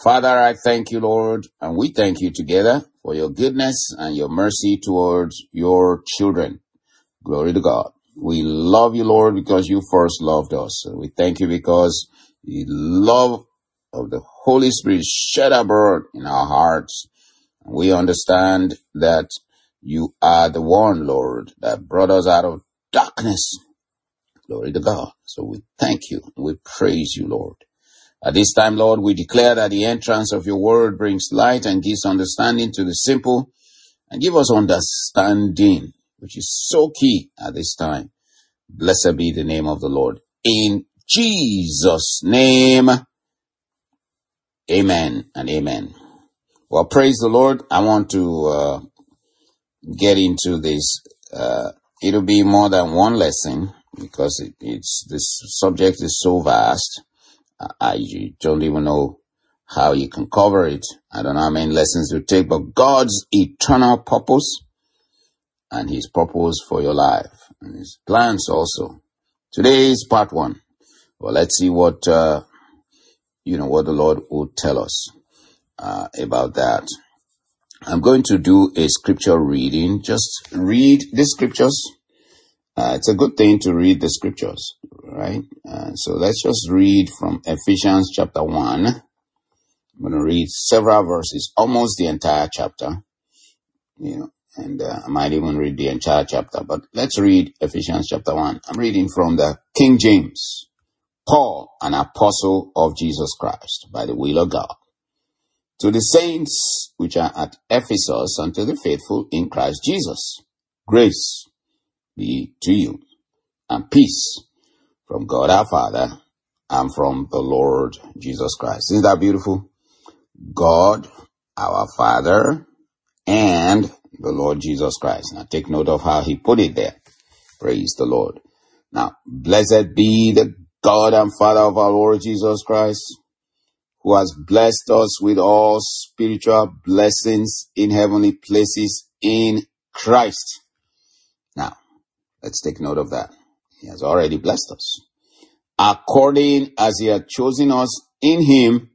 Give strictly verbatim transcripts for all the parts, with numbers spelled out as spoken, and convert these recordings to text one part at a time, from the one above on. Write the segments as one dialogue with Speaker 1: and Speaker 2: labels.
Speaker 1: Father, I thank you, Lord, and we thank you together for your goodness and your mercy towards your children. Glory to God. We love you, Lord, because you first loved us. And we thank you because the love of the Holy Spirit shed abroad in our hearts. And we understand that you are the one, Lord, that brought us out of darkness. Glory to God. So we thank you. We praise you, Lord. At this time, Lord, we declare that the entrance of your word brings light and gives understanding to the simple, and give us understanding, which is so key at this time. Blessed be the name of the Lord. In Jesus' name, amen and amen. Well, praise the Lord. I want to uh, get into this. Uh, it'll be more than one lesson because it, it's this subject is so vast. I don't even know how you can cover it. I don't know how many lessons you take, but God's eternal purpose and his purpose for your life and his plans also. Today is part one. Well, let's see what, uh, you know, what the Lord will tell us, uh, about that. I'm going to do a scripture reading. Just read the scriptures. Uh, it's a good thing to read the scriptures, right? Uh, so let's just read from Ephesians chapter one. I'm going to read several verses, almost the entire chapter, you know, and uh, I might even read the entire chapter, but let's read Ephesians chapter one. I'm reading from the King James. Paul, an apostle of Jesus Christ, by the will of God, to the saints which are at Ephesus and to the faithful in Christ Jesus, grace be to you, and peace from God our Father and from the Lord Jesus Christ. Isn't that beautiful? God, our Father, and the Lord Jesus Christ. Now take note of how he put it there. Praise the Lord. Now, blessed be the God and Father of our Lord Jesus Christ, who has blessed us with all spiritual blessings in heavenly places in Christ. Now, let's take note of that. He has already blessed us, according as he had chosen us in him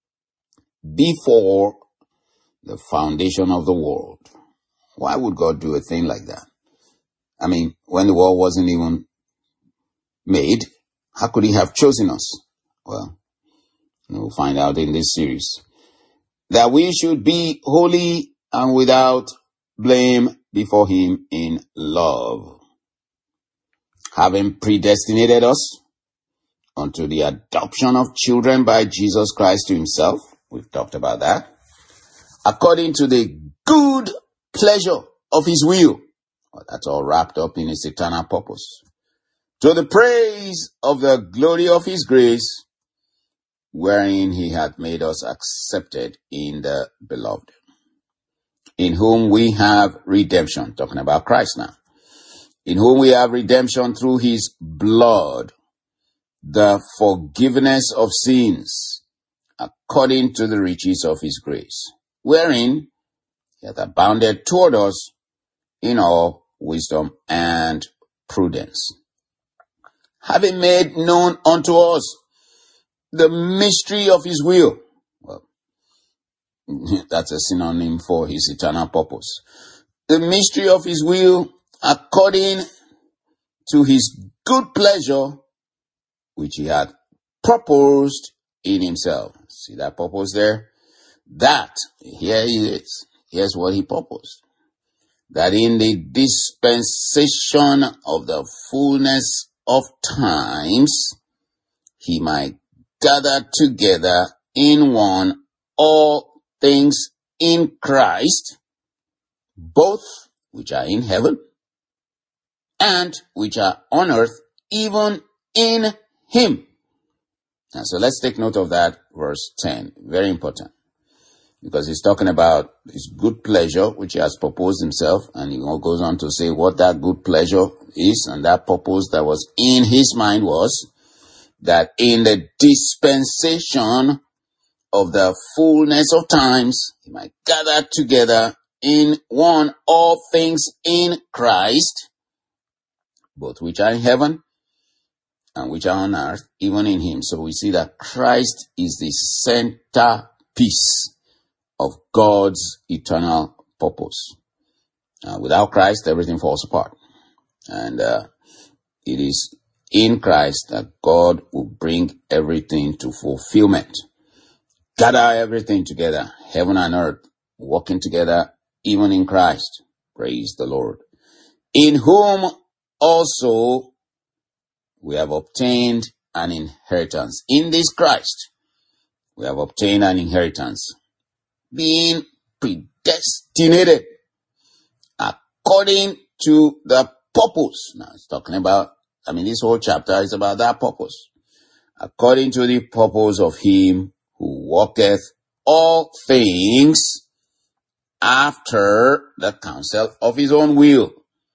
Speaker 1: before the foundation of the world. Why would God do a thing like that? I mean, when the world wasn't even made, how could he have chosen us? Well, we'll find out in this series. That we should be holy and without blame before him in love, having predestinated us unto the adoption of children by Jesus Christ to himself. We've talked about that. According to the good pleasure of his will. Well, that's all wrapped up in his eternal purpose. To the praise of the glory of his grace, wherein he hath made us accepted in the beloved, in whom we have redemption. Talking about Christ now. In whom we have redemption through his blood, the forgiveness of sins, according to the riches of his grace, wherein he hath abounded toward us in all wisdom and prudence, having made known unto us the mystery of his will. Well, that's a synonym for his eternal purpose. The mystery of his will, according to his good pleasure, which he had proposed in himself. See that purpose there? That, here he is. Here's what he proposed. That in the dispensation of the fullness of times, he might gather together in one all things in Christ, both which are in heaven and which are on earth, even in him. And so let's take note of that verse ten. Very important. Because he's talking about his good pleasure, which he has proposed himself. And he goes on to say what that good pleasure is. And that purpose that was in his mind was that in the dispensation of the fullness of times, he might gather together in one all things in Christ, both which are in heaven and which are on earth, even in him. So we see that Christ is the center piece of God's eternal purpose. Uh, without Christ, everything falls apart. And uh, it is in Christ that God will bring everything to fulfillment. Gather everything together, heaven and earth, working together, even in Christ. Praise the Lord. In whom also we have obtained an inheritance. In this Christ, we have obtained an inheritance, being predestinated according to the purpose. Now it's talking about, I mean, this whole chapter is about that purpose. According to the purpose of him who worketh all things after the counsel of his own will.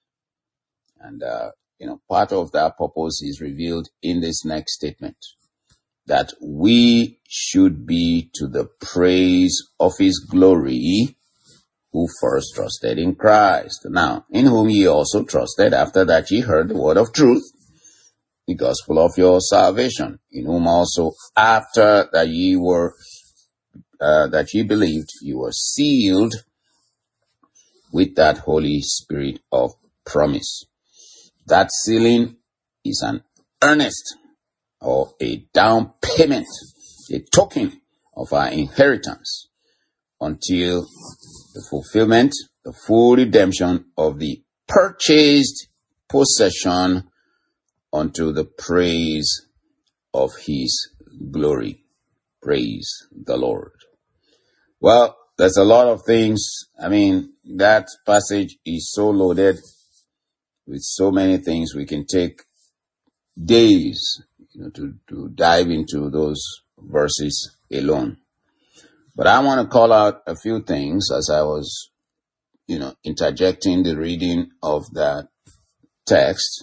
Speaker 1: And, uh, you know, part of that purpose is revealed in this next statement, that we should be to the praise of his glory, who first trusted in Christ. Now, in whom ye also trusted, after that ye heard the word of truth, the gospel of your salvation, in whom also after that ye were, uh, that ye believed, you were sealed with that Holy Spirit of promise. That sealing is an earnest or a down payment, a token of our inheritance until the fulfillment, the full redemption of the purchased possession unto the praise of his glory. Praise the Lord. Well, there's a lot of things. I mean, that passage is so loaded with so many things. We can take days, you know, to, to dive into those verses alone. But I want to call out a few things as I was, you know, interjecting the reading of that text.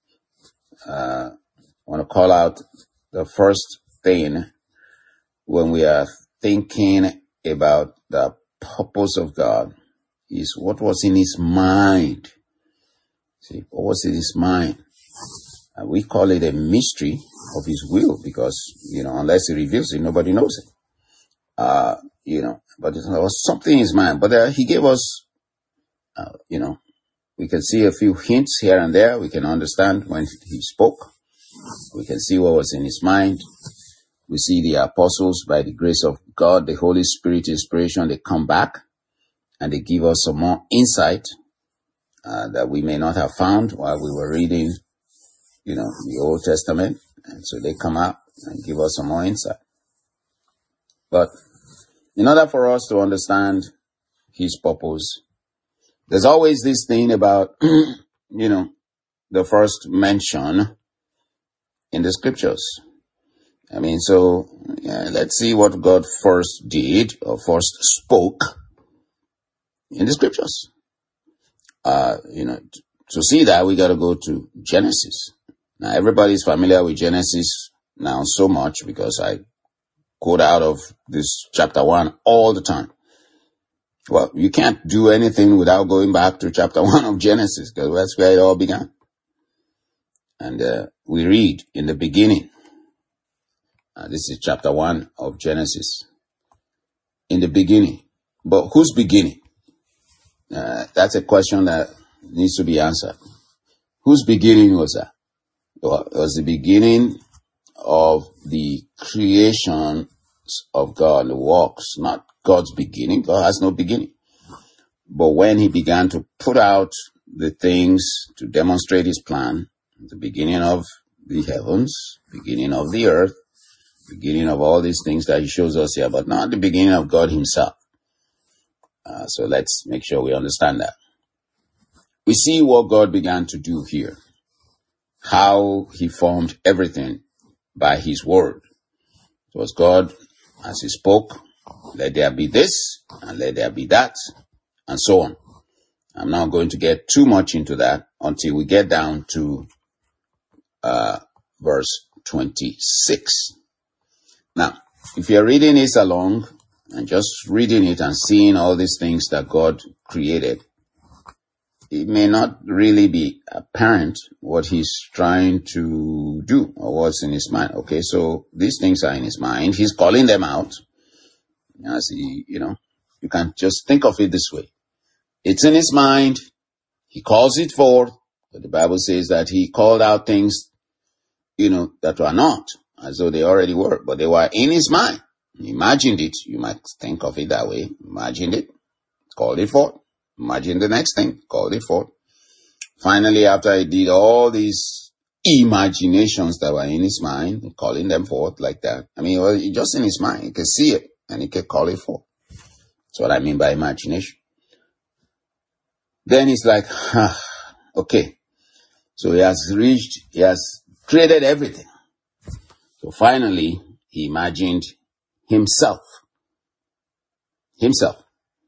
Speaker 1: Uh, I want to call out the first thing when we are thinking about the purpose of God is what was in his mind. See, what was in his mind? And we call it a mystery of his will because, you know, unless he reveals it, nobody knows it. Uh, you know, but there was something in his mind. But uh, he gave us, uh, you know, we can see a few hints here and there. We can understand when he spoke. We can see what was in his mind. We see the apostles, by the grace of God, the Holy Spirit inspiration, they come back and they give us some more insight uh, that we may not have found while we were reading, you know, the Old Testament. And so they come out and give us some more insight. But in order for us to understand his purpose, there's always this thing about, you know, the first mention in the scriptures. I mean, so yeah, let's see what God first did or first spoke in the scriptures. Uh, you know, t- to see that, we got to go to Genesis. Now, everybody's familiar with Genesis now so much because I quote out of this chapter one all the time. Well, you can't do anything without going back to chapter one of Genesis because that's where it all began. And uh, we read in the beginning. Uh, this is chapter one of Genesis. In the beginning. But whose beginning? Uh, that's a question that needs to be answered. Whose beginning was that? Well, it was the beginning of the creation of God, the works, not God's beginning. God has no beginning. But when he began to put out the things to demonstrate his plan, the beginning of the heavens, beginning of the earth, beginning of all these things that he shows us here, but not the beginning of God himself. Uh, so let's make sure we understand that. We see what God began to do here, how he formed everything by his word. It was God, as he spoke, let there be this, and let there be that, and so on. I'm not going to get too much into that until we get down to uh, verse twenty-six. Now, if you're reading this along and just reading it and seeing all these things that God created, it may not really be apparent what he's trying to do or what's in his mind. Okay, so these things are in his mind. He's calling them out. As he, you know, you can just think of it this way. It's in his mind. He calls it forth. But the Bible says that he called out things, you know, that were not, as though they already were, but they were in his mind. He imagined it. You might think of it that way. Imagined it. Called it forth. Imagine the next thing. Called it forth. Finally, after he did all these imaginations that were in his mind, calling them forth like that. I mean, well, just in his mind. He could see it and he could call it forth. That's what I mean by imagination. Then he's like, ah, okay. So he has reached, he has created everything. So finally, he imagined himself. Himself.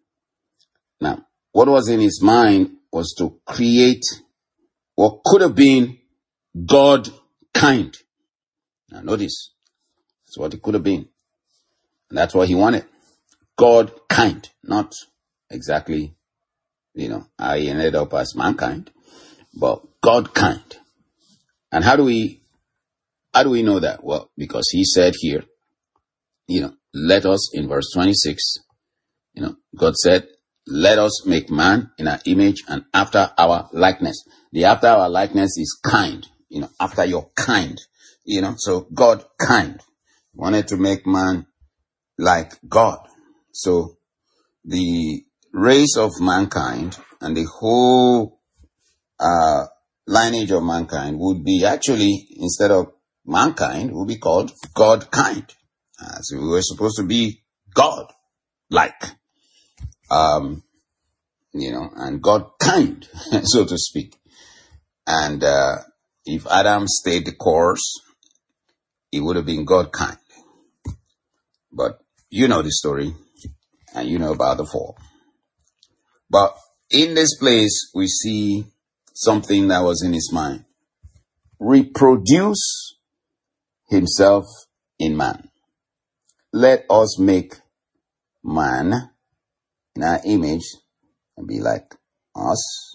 Speaker 1: Now, what was in his mind was to create what could have been God kind. Now notice, that's what it could have been. And that's what he wanted. God kind. Not exactly, you know, how he ended up as mankind, but God kind. And how do we, how do we know that? Well, because he said here, you know, let us, in verse twenty-six, you know, God said, let us make man in our image and after our likeness. The after our likeness is kind, you know, after your kind, you know, so God kind wanted to make man like God. So the race of mankind and the whole uh, lineage of mankind would be actually, instead of mankind, would be called God kind. Uh, so we were supposed to be God-like. Um, you know, and God kind, so to speak. And uh, if Adam stayed the course, he would have been God kind. But you know the story, and you know about the fall. But in this place, we see something that was in his mind. Reproduce himself in man. Let us make man in our image and be like us,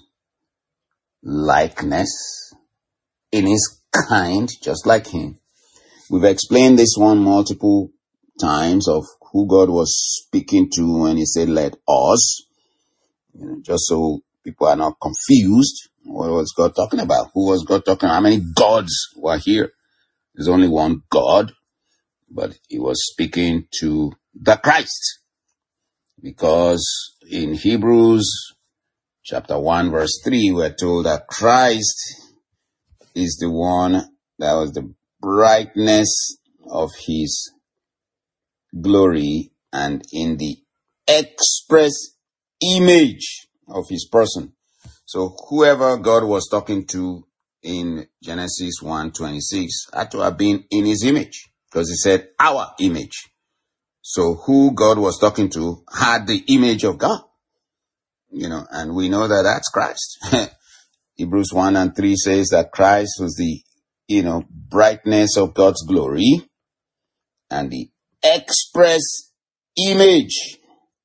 Speaker 1: likeness, in his kind, just like him. We've explained this one multiple times of who God was speaking to when he said, let us, you know, just so people are not confused. What was God talking about? Who was God talking about? How many gods were here? There's only one God, but he was speaking to the Christ. Because in Hebrews chapter one verse three, we're told that Christ is the one that was the brightness of his glory and in the express image of his person. So whoever God was talking to in Genesis one twenty-six had to have been in his image, because he said our image. So who God was talking to had the image of God, you know, and we know that that's Christ. Hebrews one and three says that Christ was the, you know, brightness of God's glory and the express image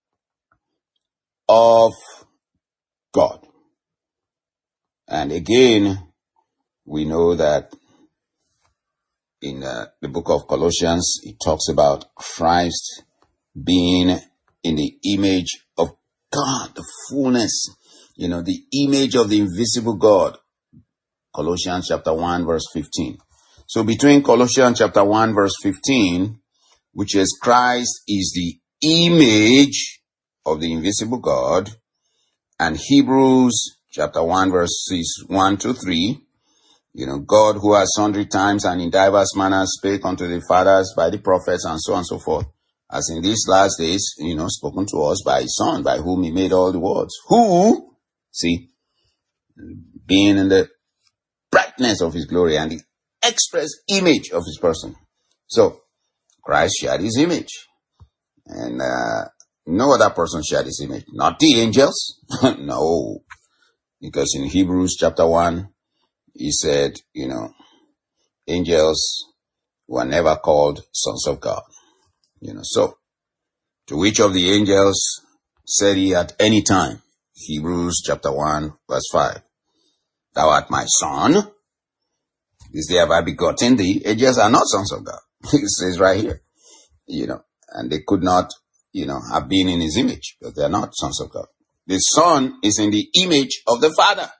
Speaker 1: of God. And again, we know that in uh, the book of Colossians, it talks about Christ being in the image of God, the fullness, you know, the image of the invisible God. Colossians chapter one verse fifteen. So between Colossians chapter one verse fifteen, which is Christ is the image of the invisible God, and Hebrews chapter one verses one to three, you know, God who has sundry times and in diverse manners spake unto the fathers by the prophets and so on and so forth, as in these last days, you know, spoken to us by his Son, by whom he made all the worlds. Who, see, being in the brightness of his glory and the express image of his person. So, Christ shared his image. And uh, no other person shared his image. Not the angels. No. Because in Hebrews chapter one, he said, you know, angels were never called sons of God. You know, so to which of the angels said he at any time? Hebrews chapter one, verse five. Thou art my son. This day have I begotten thee. Angels are not sons of God. It says right here. You know, and they could not, you know, have been in his image, but they're not sons of God. The Son is in the image of the Father.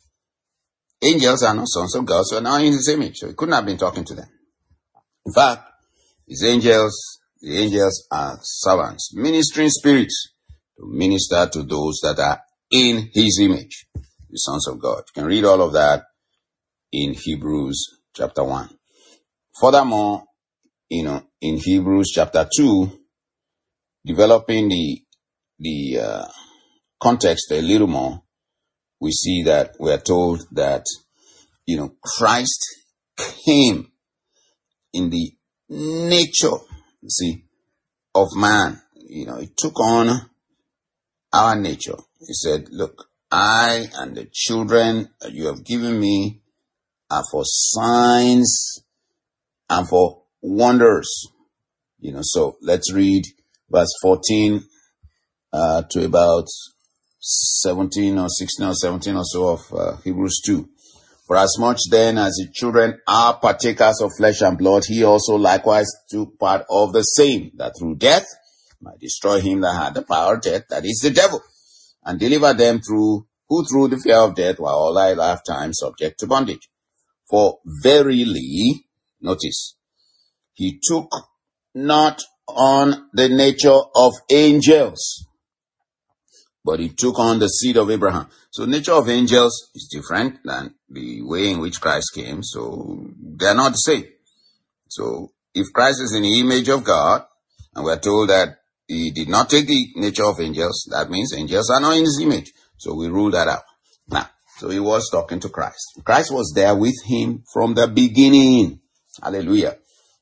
Speaker 1: Angels are not sons of God, so now in his image. So he couldn't have been talking to them. In fact, his angels, the angels are servants, ministering spirits to minister to those that are in his image, the sons of God. You can read all of that in Hebrews chapter one. Furthermore, you know, in Hebrews chapter two, developing the, the, uh, context a little more, we see that we are told that, you know, Christ came in the nature, you see, of man. You know, he took on our nature. He said, look, I and the children that you have given me are for signs and for wonders. You know, so let's read verse fourteen uh, to about seventeen or sixteen or seventeen or so of uh, Hebrews two. For as much then as the children are partakers of flesh and blood, he also likewise took part of the same, that through death might destroy him that had the power of death, that is the devil, and deliver them through who through the fear of death were all thy lifetime subject to bondage. For verily, notice, he took not on the nature of angels, but he took on the seed of Abraham. So nature of angels is different than the way in which Christ came. So they're not the same. So if Christ is in the image of God, and we're told that he did not take the nature of angels, that means angels are not in his image. So we rule that out. Now, so he was talking to Christ. Christ was there with him from the beginning. Hallelujah.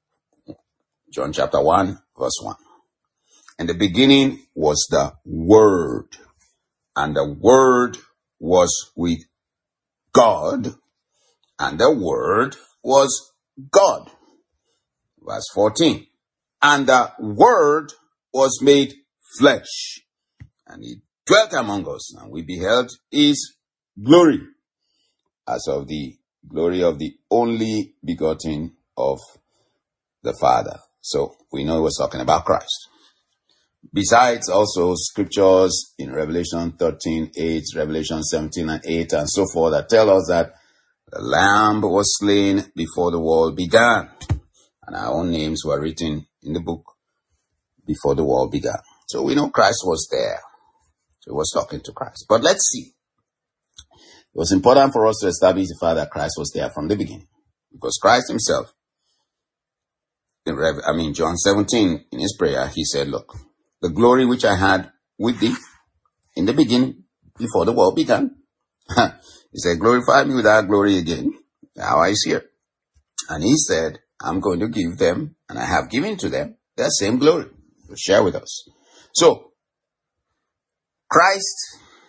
Speaker 1: John chapter one, verse one. In the beginning was the Word, and the Word was with God, and the Word was God. Verse fourteen. And the Word was made flesh, and he dwelt among us, and we beheld his glory, as of the glory of the only begotten of the Father. So we know he was talking about Christ. Besides also scriptures in Revelation thirteen, eight, Revelation seventeen and eight, and so forth, that tell us that the Lamb was slain before the world began, and our own names were written in the book before the world began. So we know Christ was there. So he was talking to Christ. But let's see. It was important for us to establish the fact that Christ was there from the beginning, because Christ himself, in Rev, I mean John seventeen, in his prayer, he said, look, the glory which I had with thee in the beginning, before the world began. He said, glorify me with that glory again. Now I see it. And he said, I'm going to give them, and I have given to them, that same glory to share with us. So, Christ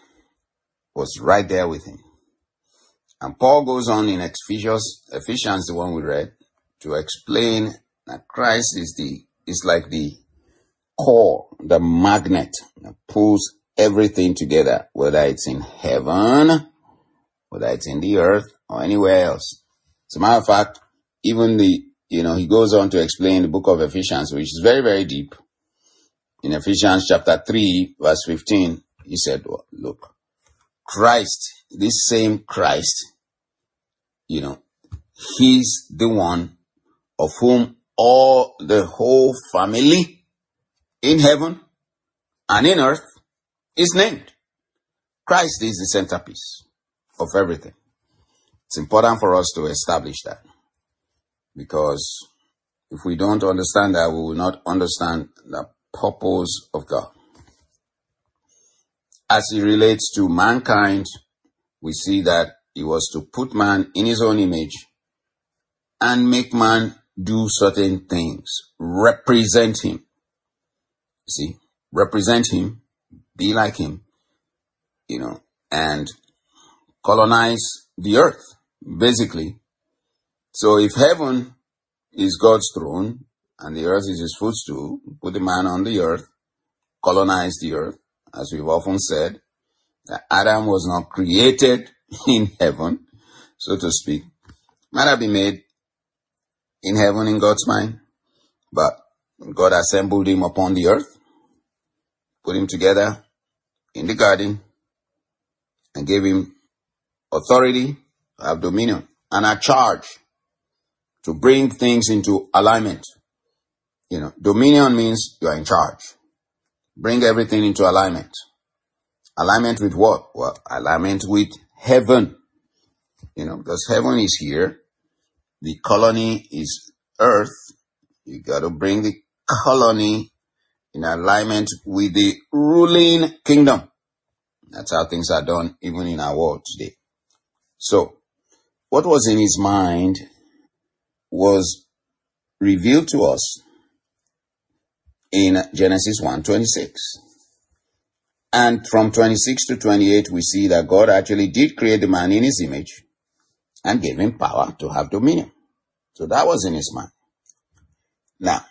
Speaker 1: was right there with him. And Paul goes on in Ephesians, Ephesians, the one we read, to explain that Christ is the, is like the core, the magnet that pulls everything together, whether it's in heaven, whether it's in the earth, or anywhere else. As a matter of fact, even the, you know, he goes on to explain the book of Ephesians, which is very, very deep. In Ephesians chapter three, verse fifteen, he said, well, look, Christ, this same Christ, you know, he's the one of whom all the whole family in heaven and in earth is named. Christ is the centerpiece of everything. It's important for us to establish that, because if we don't understand that, we will not understand the purpose of God. As it relates to mankind, we see that he was to put man in his own image and make man do certain things, represent him. See, represent him, be like him, you know, and colonize the earth, basically. So if heaven is God's throne and the earth is his footstool, put the man on the earth, colonize the earth, as we've often said, that Adam was not created in heaven, so to speak. Might have been made in heaven in God's mind, but God assembled him upon the earth. put him together in the garden and gave him authority to have dominion and a charge to bring things into alignment. You know, dominion means you are in charge. Bring everything into alignment. Alignment with what? Well, alignment with heaven. You know, because heaven is here. The colony is earth. You got to bring the colony in alignment with the ruling kingdom. That's how things are done even in our world today. So, what was in his mind was revealed to us in Genesis one twenty-six. And from twenty-six to twenty-eight, we see that God actually did create the man in his image and gave him power to have dominion. So that was in his mind. Now,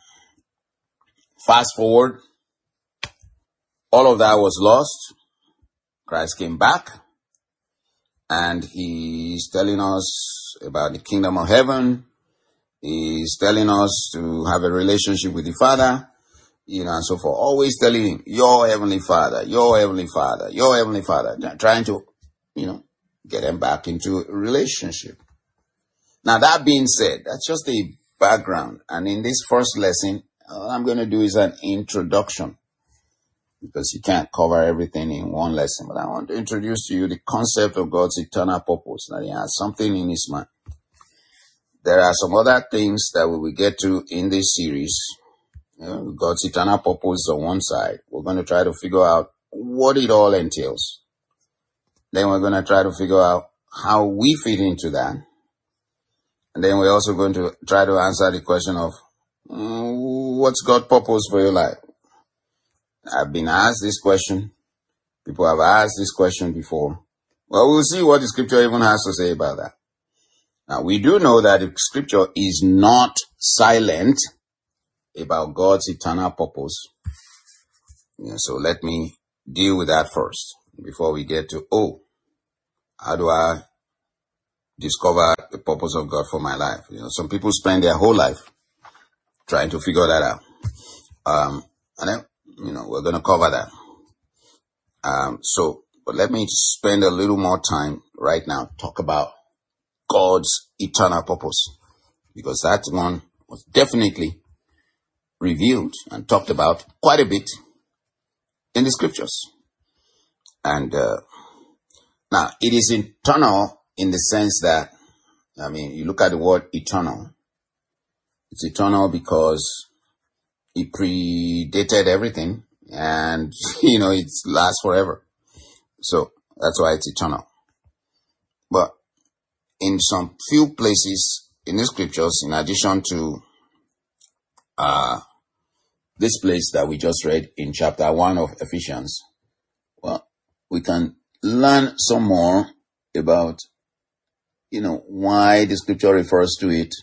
Speaker 1: fast forward, all of that was lost. Christ came back and he's telling us about the kingdom of heaven. He's telling us to have a relationship with the Father, you know, and so forth. Always telling him, your heavenly Father, your heavenly Father, your heavenly Father, trying to, you know, get him back into a relationship. Now, that being said, that's just a background. And in this first lesson, all I'm going to do is an introduction, because you can't cover everything in one lesson. But I want to introduce to you the concept of God's eternal purpose, that he has something in his mind. There are some other things that we will get to in this series. You know, God's eternal purpose on one side. We're going to try to figure out what it all entails. Then we're going to try to figure out how we fit into that. And then we're also going to try to answer the question of, mm, what's God's purpose for your life? I've been asked this question. People have asked this question before. Well, we'll see what the scripture even has to say about that. Now, we do know that the scripture is not silent about God's eternal purpose. You know, so let me deal with that first before we get to, oh, how do I discover the purpose of God for my life? You know, some people spend their whole life trying to figure that out. Um, and then, you know, we're going to cover that. Um, so, but let me spend a little more time right now, talk about God's eternal purpose, because that one was definitely revealed and talked about quite a bit in the scriptures. And uh, now it is eternal in the sense that, I mean, you look at the word eternal. It's eternal because it predated everything, and you know, it lasts forever. So that's why it's eternal. But in some few places in the scriptures, in addition to uh, this place that we just read in chapter one of Ephesians, well, we can learn some more about, you know, why the scripture refers to it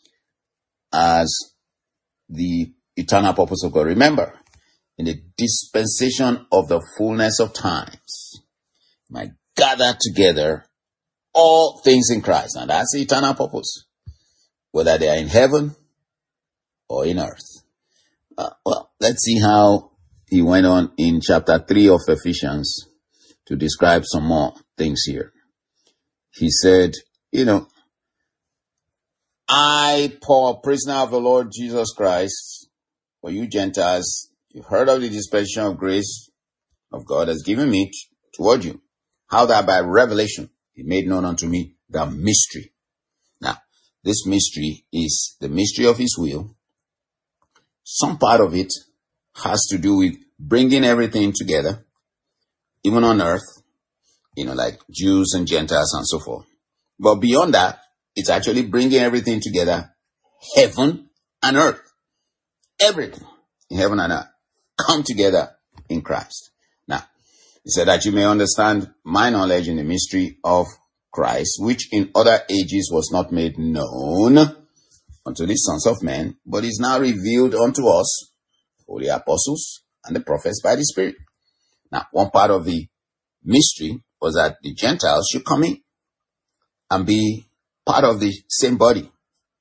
Speaker 1: as the eternal purpose of God. Remember, in the dispensation of the fullness of times, might gather together all things in Christ. And that's the eternal purpose, whether they are in heaven or in earth. Uh, well, let's see how he went on in chapter three of Ephesians to describe some more things here. He said, you know, I, Paul, prisoner of the Lord Jesus Christ, for you Gentiles, you've heard of the dispensation of grace of God has given me t- toward you, how that by revelation he made known unto me the mystery. Now, this mystery is the mystery of his will. Some part of it has to do with bringing everything together, even on earth, you know, like Jews and Gentiles and so forth. But beyond that, it's actually bringing everything together, heaven and earth. Everything in heaven and earth come together in Christ. Now, he said that you may understand my knowledge in the mystery of Christ, which in other ages was not made known unto the sons of men, but is now revealed unto us, holy apostles and the prophets by the Spirit. Now, one part of the mystery was that the Gentiles should come in and be part of the same body,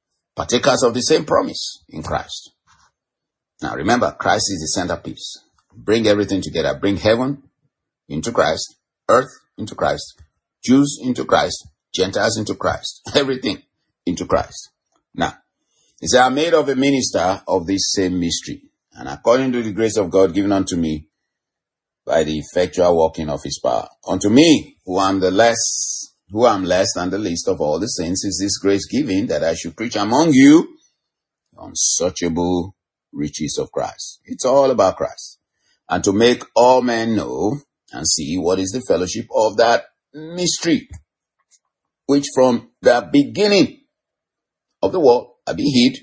Speaker 1: partakers of the same promise in Christ. Now, remember, Christ is the centerpiece. Bring everything together. Bring heaven into Christ, earth into Christ, Jews into Christ, Gentiles into Christ, everything into Christ. Now, he said, I'm made of a minister of this same mystery, and according to the grace of God given unto me by the effectual working of his power. Unto me, who am the less, who am less than the least of all the saints, is this grace given that I should preach among you unsearchable riches of Christ. It's all about Christ. And to make all men know and see what is the fellowship of that mystery, which from the beginning of the world have been hid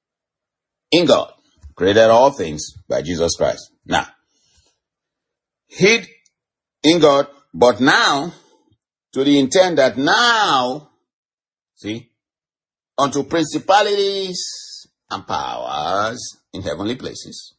Speaker 1: in God, created all things by Jesus Christ. Now, hid in God, but now, to the intent that now, see, unto principalities and powers in heavenly places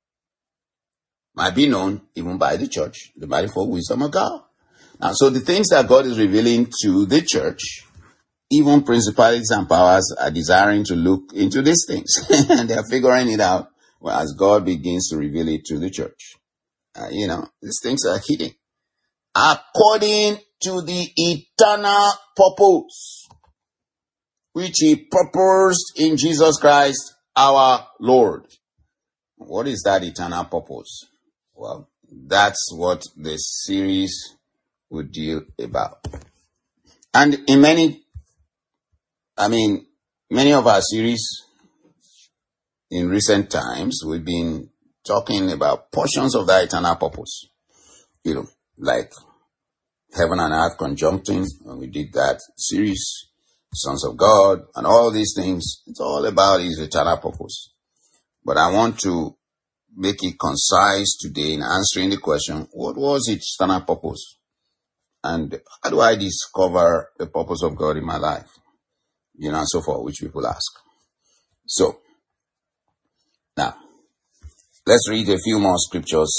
Speaker 1: might be known even by the church, the manifold wisdom of God. Now, so the things that God is revealing to the church, even principalities and powers are desiring to look into these things. And they're figuring it out well, as God begins to reveal it to the church. Uh, you know, these things are hidden. According to the eternal purpose, which he purposed in Jesus Christ, our Lord. What is that eternal purpose? Well, that's what this series would deal about. And in many, I mean, many of our series in recent times, we've been talking about portions of that eternal purpose. You know, like heaven and earth conjuncting, when we did that series, sons of God, and all these things. It's all about his eternal purpose. But I want to make it concise today in answering the question, what was its eternal purpose? And how do I discover the purpose of God in my life? You know, and so forth, which people ask. So, now, let's read a few more scriptures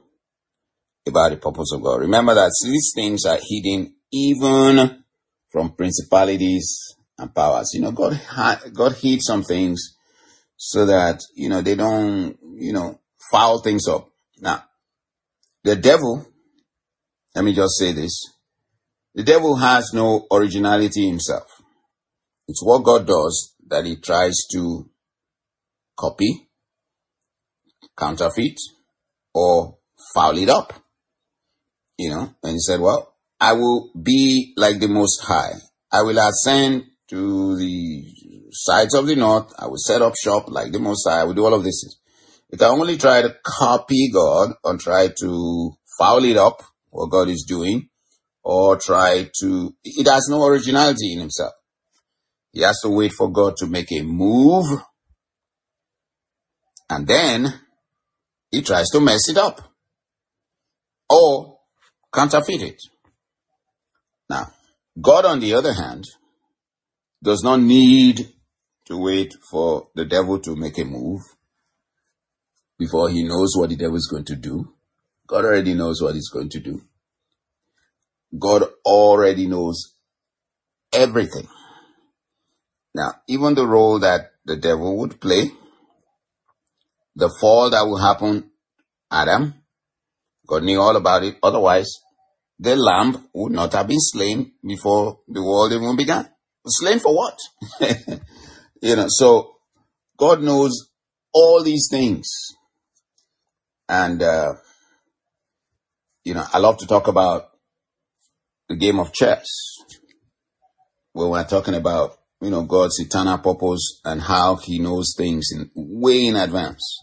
Speaker 1: about the purpose of God. Remember that these things are hidden even from principalities and powers. You know, God, God hid some things so that, you know, they don't, you know, foul things up. Now, the devil, let me just say this. The devil has no originality himself. It's what God does that he tries to copy, counterfeit, or foul it up. You know, and he said, well, I will be like the Most High. I will ascend to the sides of the north. I will set up shop like the Most High. I will do all of this. You can only try to copy God or try to foul it up, what God is doing, or try to, it has no originality in himself. He has to wait for God to make a move, and then he tries to mess it up or counterfeit it. Now, God, on the other hand, does not need to wait for the devil to make a move before he knows what the devil is going to do. God already knows what he's going to do. God already knows everything. Now, even the role that the devil would play, the fall that will happen, Adam, God knew all about it. Otherwise, the lamb would not have been slain before the world even began. Slain for what? You know, so God knows all these things. And, uh, you know, I love to talk about the game of chess, when we're talking about, you know, God's eternal purpose and how he knows things in way in advance.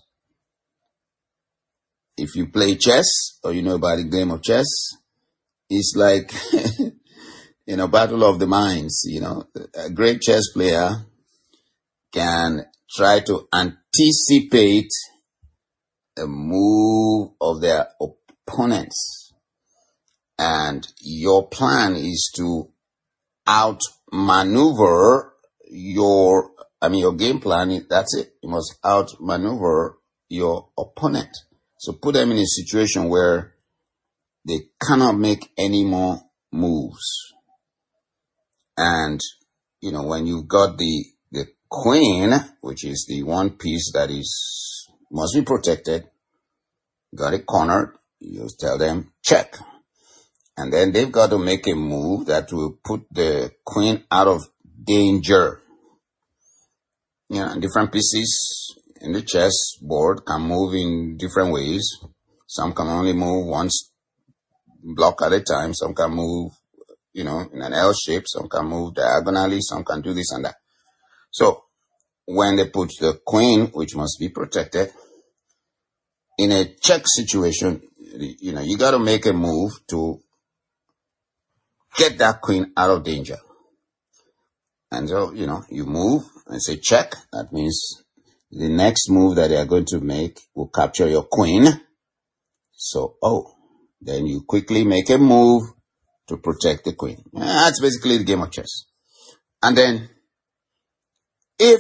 Speaker 1: If you play chess or you know about the game of chess, it's like, you know, battle of the minds. You know, a great chess player can try to anticipate the move of their opponents. And your plan is to outmaneuver your, I mean, your game plan, that's it. You must outmaneuver your opponent. So put them in a situation where they cannot make any more moves. And, you know, when you got the, the queen, which is the one piece that is, must be protected, got it cornered, you tell them check. And then they've got to make a move that will put the queen out of danger. You know, different pieces in the chess board can move in different ways. Some can only move one block at a time. Some can move, you know, in an L shape. Some can move diagonally. Some can do this and that. So when they put the queen, which must be protected, in a check situation, you know, you got to make a move to get that queen out of danger. And so, you know, you move and say check. That means the next move that they are going to make will capture your queen. So, oh, then you quickly make a move to protect the queen. That's basically the game of chess. And then if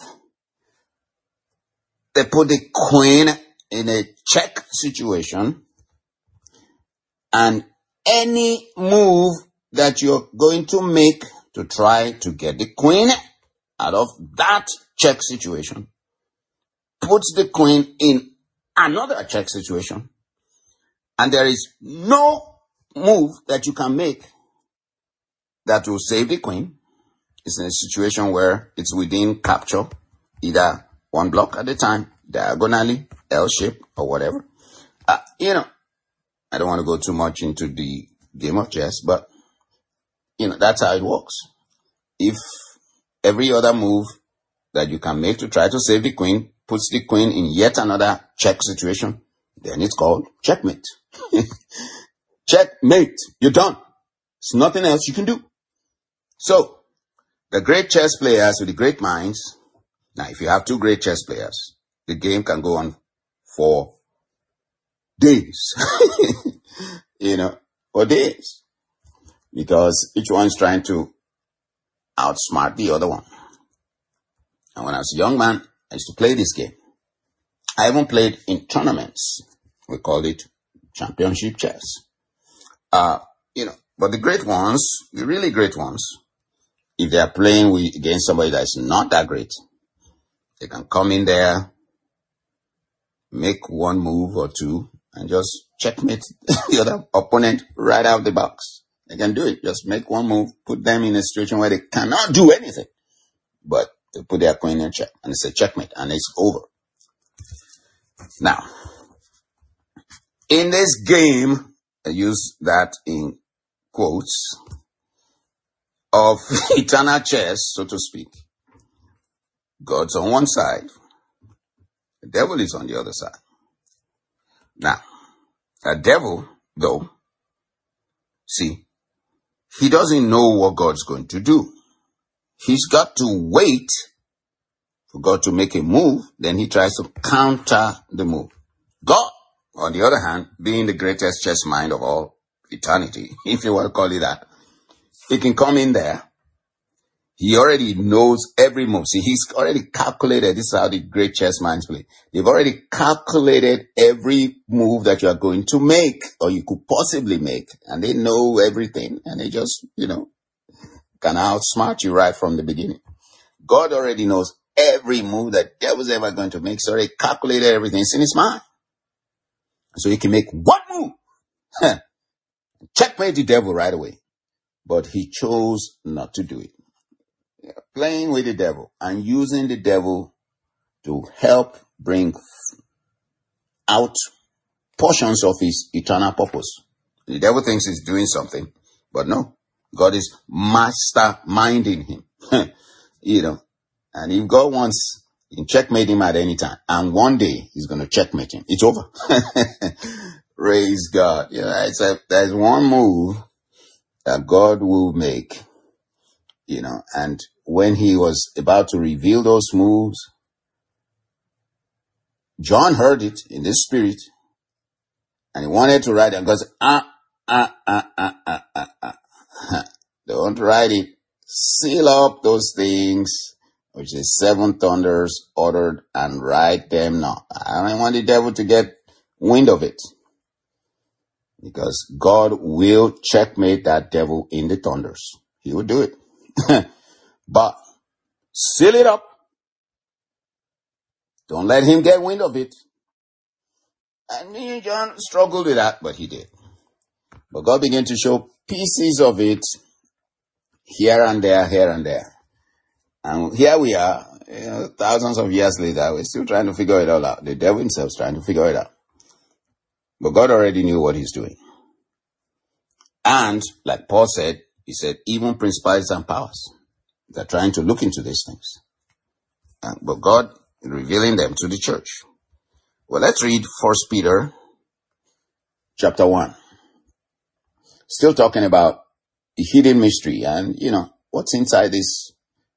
Speaker 1: they put the queen in a check situation, and any move that you're going to make to try to get the queen out of that check situation puts the queen in another check situation, and there is no move that you can make that will save the queen. It's in a situation where it's within capture, either one block at a time, diagonally, L shape, or whatever. Uh, you know, I don't want to go too much into the game of chess, but, you know, that's how it works. If every other move that you can make to try to save the queen puts the queen in yet another check situation, then it's called checkmate. Checkmate. You're done. There's nothing else you can do. So, the great chess players with the great minds, now if you have two great chess players, the game can go on for days. You know, for days. Because each one's trying to outsmart the other one. And when I was a young man, I used to play this game. I even played in tournaments. We called it championship chess. Uh, you know, but the great ones, the really great ones, if they are playing with, against somebody that's not that great, they can come in there, make one move or two, and just checkmate the other opponent right out of the box. They can do it. Just make one move, put them in a situation where they cannot do anything, but they put their queen in check, and it's a checkmate, and it's over. Now, in this game, I use that in quotes, of eternal chess, so to speak, God's on one side, the devil is on the other side. Now, the devil, though, see, he doesn't know what God's going to do. He's got to wait for God to make a move, then he tries to counter the move. God, on the other hand, being the greatest chess mind of all eternity, if you want to call it that, he can come in there. He already knows every move. See, he's already calculated. This is how the great chess minds play. They've already calculated every move that you are going to make or you could possibly make. And they know everything. And they just, you know, can outsmart you right from the beginning. God already knows every move that devil's ever going to make. He's already calculated everything. It's in his mind. So he can make one move. Checkmate the devil right away. But he chose not to do it. Yeah, playing with the devil and using the devil to help bring out portions of his eternal purpose. The devil thinks he's doing something, but no, God is masterminding him. You know, and if God wants, he can checkmate him at any time, and one day he's going to checkmate him. It's over. Praise God. Yeah, it's a, there's one move that God will make, you know, and when he was about to reveal those moves, John heard it in the spirit, and he wanted to write it, and God said, ah, ah, ah, ah, ah, ah, ah. Don't write it. Seal up those things, which is seven thunders ordered, and write them now. I don't want the devil to get wind of it. Because God will checkmate that devil in the thunders. He will do it. But seal it up. Don't let him get wind of it. And John struggled with that, but he did. But God began to show pieces of it here and there, here and there. And here we are, you know, thousands of years later, we're still trying to figure it all out. The devil himself is trying to figure it out. But God already knew what he's doing. And, like Paul said, he said, even principalities and powers, they're trying to look into these things. And, but God is revealing them to the church. Well, let's read First Peter chapter one. Still talking about the hidden mystery and, you know, what's inside this,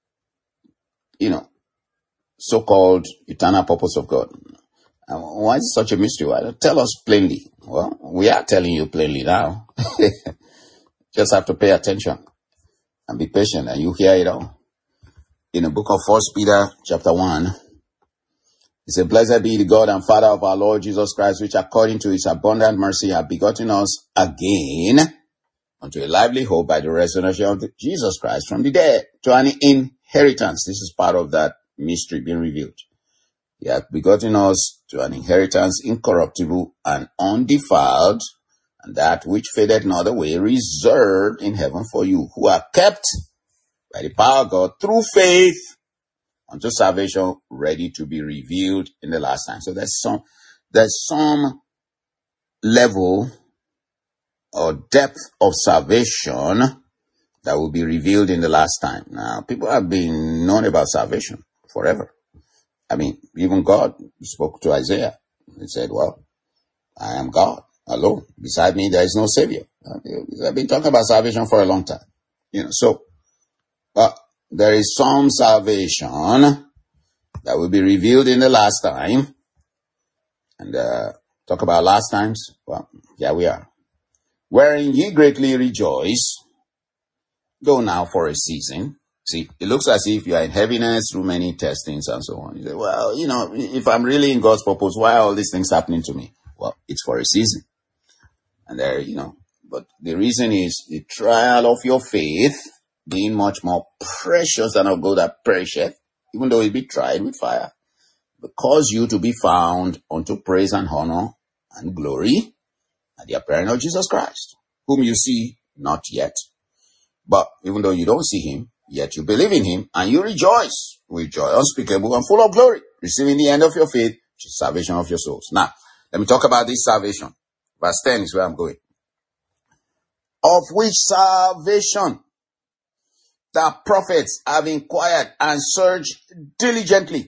Speaker 1: you know, so-called eternal purpose of God. And why is it such a mystery? Well, tell us plainly. Well, we are telling you plainly now. Just have to pay attention and be patient, and you hear it all. In the book of First Peter chapter one, it says, "Blessed be the God and Father of our Lord Jesus Christ, which according to his abundant mercy hath begotten us again unto a lively hope by the resurrection of Jesus Christ from the dead, to an inheritance." This is part of that mystery being revealed. He hath begotten us to an inheritance incorruptible and undefiled, and that which fadeth not away, reserved in heaven for you, who are kept by the power of God through faith unto salvation, ready to be revealed in the last time. So there's some, there's some level or depth of salvation that will be revealed in the last time. Now, people have been known about salvation forever. I mean, even God spoke to Isaiah. He said, well, I am God alone. Beside me, there is no Savior. I've been talking about salvation for a long time. You know, so, but there is some salvation that will be revealed in the last time. And, uh, talk about last times. Well, here we are. "Wherein ye greatly rejoice, though now for a season." See, it looks as if you are in heaviness through many testings and so on. You say, well, you know, if I'm really in God's purpose, why are all these things happening to me? Well, it's for a season. And there, you know, but the reason is the trial of your faith being much more precious than of gold that perisheth, even though it be tried with fire, but cause you to be found unto praise and honor and glory at the appearing of Jesus Christ, whom you see not yet. But even though you don't see him, yet you believe in him, and you rejoice with joy unspeakable and full of glory, receiving the end of your faith, which is salvation of your souls. Now, let me talk about this salvation. Verse ten is where I'm going. "Of which salvation the prophets have inquired and searched diligently."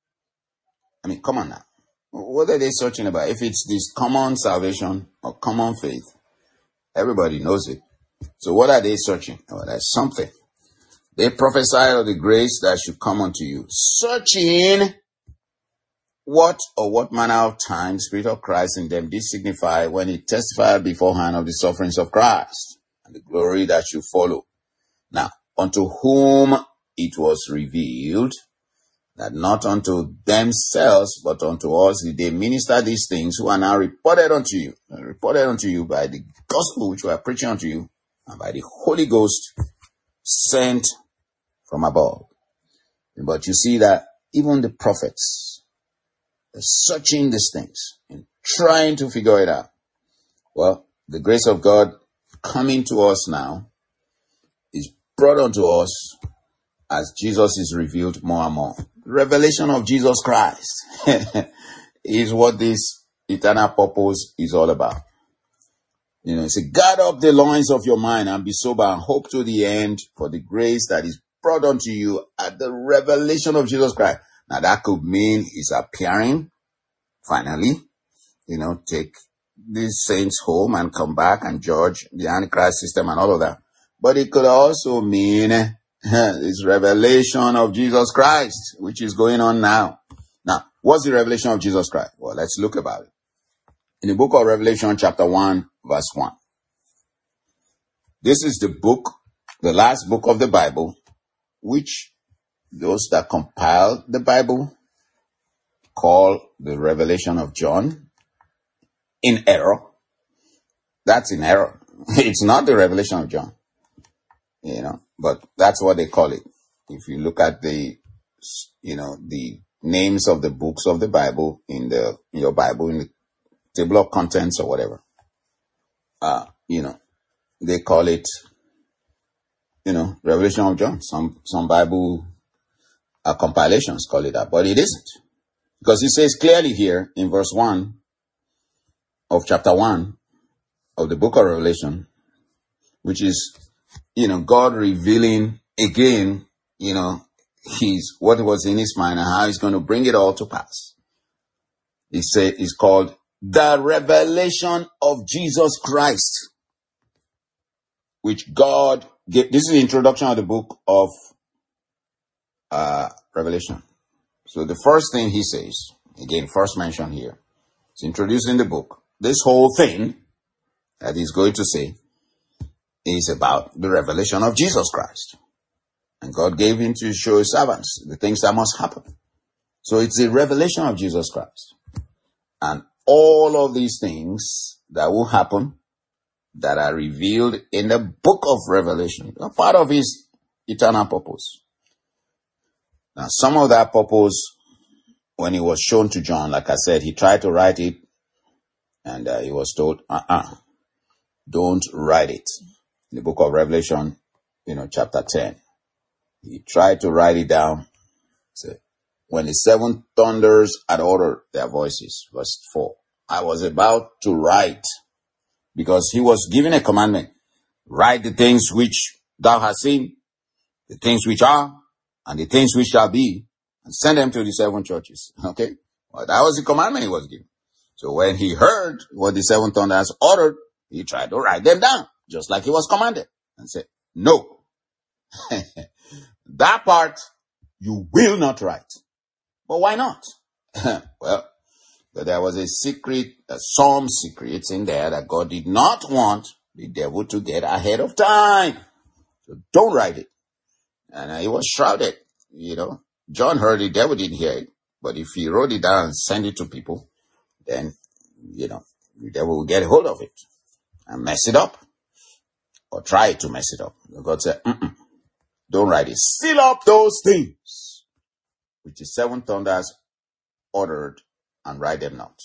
Speaker 1: I mean, come on now. What are they searching about? If it's this common salvation or common faith, everybody knows it. So what are they searching? Well, there's something. "They prophesied of the grace that should come unto you, searching what or what manner of time the Spirit of Christ in them did signify when he testified beforehand of the sufferings of Christ and the glory that should follow. Now, unto whom it was revealed that not unto themselves, but unto us did they minister these things, who are now reported unto you, reported unto you by the gospel which we are preaching unto you, and by the Holy Ghost sent from above." But you see that even the prophets are searching these things and trying to figure it out. Well, the grace of God coming to us now is brought unto us as Jesus is revealed more and more. Revelation of Jesus Christ is what this eternal purpose is all about. You know, it's a guard up the loins of your mind and be sober and hope to the end for the grace that is brought unto you at the revelation of Jesus Christ. Now that could mean he's appearing finally, you know, take these saints home and come back and judge the Antichrist system and all of that. But it could also mean this revelation of Jesus Christ, which is going on now. Now, what's the revelation of Jesus Christ? Well, let's look about it. In the book of Revelation, chapter one, verse one. This is the book, the last book of the Bible, which those that compiled the Bible call the Revelation of John in error. That's in error. It's not the Revelation of John, you know, but that's what they call it. If you look at the, you know, the names of the books of the Bible in the, in your Bible, in the table of contents or whatever. Uh, you know, they call it, you know, Revelation of John. Some, some Bible uh, compilations call it that, but it isn't. Because it says clearly here in verse one of chapter one of the book of Revelation, which is, you know, God revealing again, you know, his, what was in his mind and how he's going to bring it all to pass. He said, it's called the revelation of Jesus Christ, which God gave. This is the introduction of the book of uh, Revelation. So the first thing he says, again, first mention here, it's introduced in the book. This whole thing that he's going to say is about the revelation of Jesus Christ. And God gave him to show his servants the things that must happen. So it's the revelation of Jesus Christ. And all of these things that will happen, that are revealed in the book of Revelation, are part of his eternal purpose. Now, some of that purpose, when it was shown to John, like I said, he tried to write it, and uh, he was told, uh-uh, don't write it. In the book of Revelation, you know, chapter ten, he tried to write it down. So, when the seven thunders had uttered their voices, verse four, I was about to write, because he was given a commandment, write the things which thou hast seen, the things which are, and the things which shall be, and send them to the seven churches. Okay? Well, that was the commandment he was given. So when he heard what the seven thunders uttered, he tried to write them down, just like he was commanded, and said, no, that part you will not write. But why not? Well, but there was a secret, uh, some secrets in there that God did not want the devil to get ahead of time. So don't write it. And uh, it was shrouded, you know. John heard it, the devil didn't hear it. But if he wrote it down and sent it to people, then, you know, the devil will get a hold of it and mess it up. Or try to mess it up. God said, mm-mm, don't write it. Seal up those things which the seven thunders ordered, and write them not.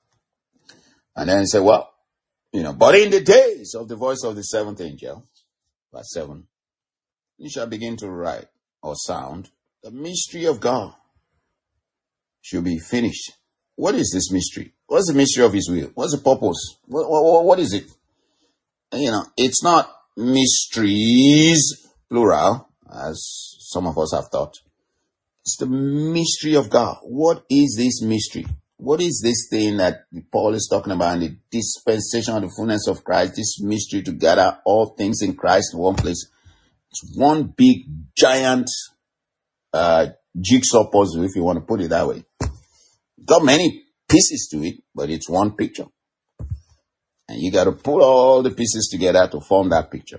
Speaker 1: And then he said, well, you know, but in the days of the voice of the seventh angel, verse seven, you shall begin to write or sound, the mystery of God should be finished. What is this mystery? What's the mystery of his will? What's the purpose? What, what, what is it? And, you know, it's not mysteries, plural, as some of us have thought. It's the mystery of God. What is this mystery? What is this thing that Paul is talking about in the dispensation of the fullness of Christ, this mystery to gather all things in Christ in one place? It's one big, giant uh, jigsaw puzzle, if you want to put it that way. Got many pieces to it, but it's one picture. And you got to put all the pieces together to form that picture.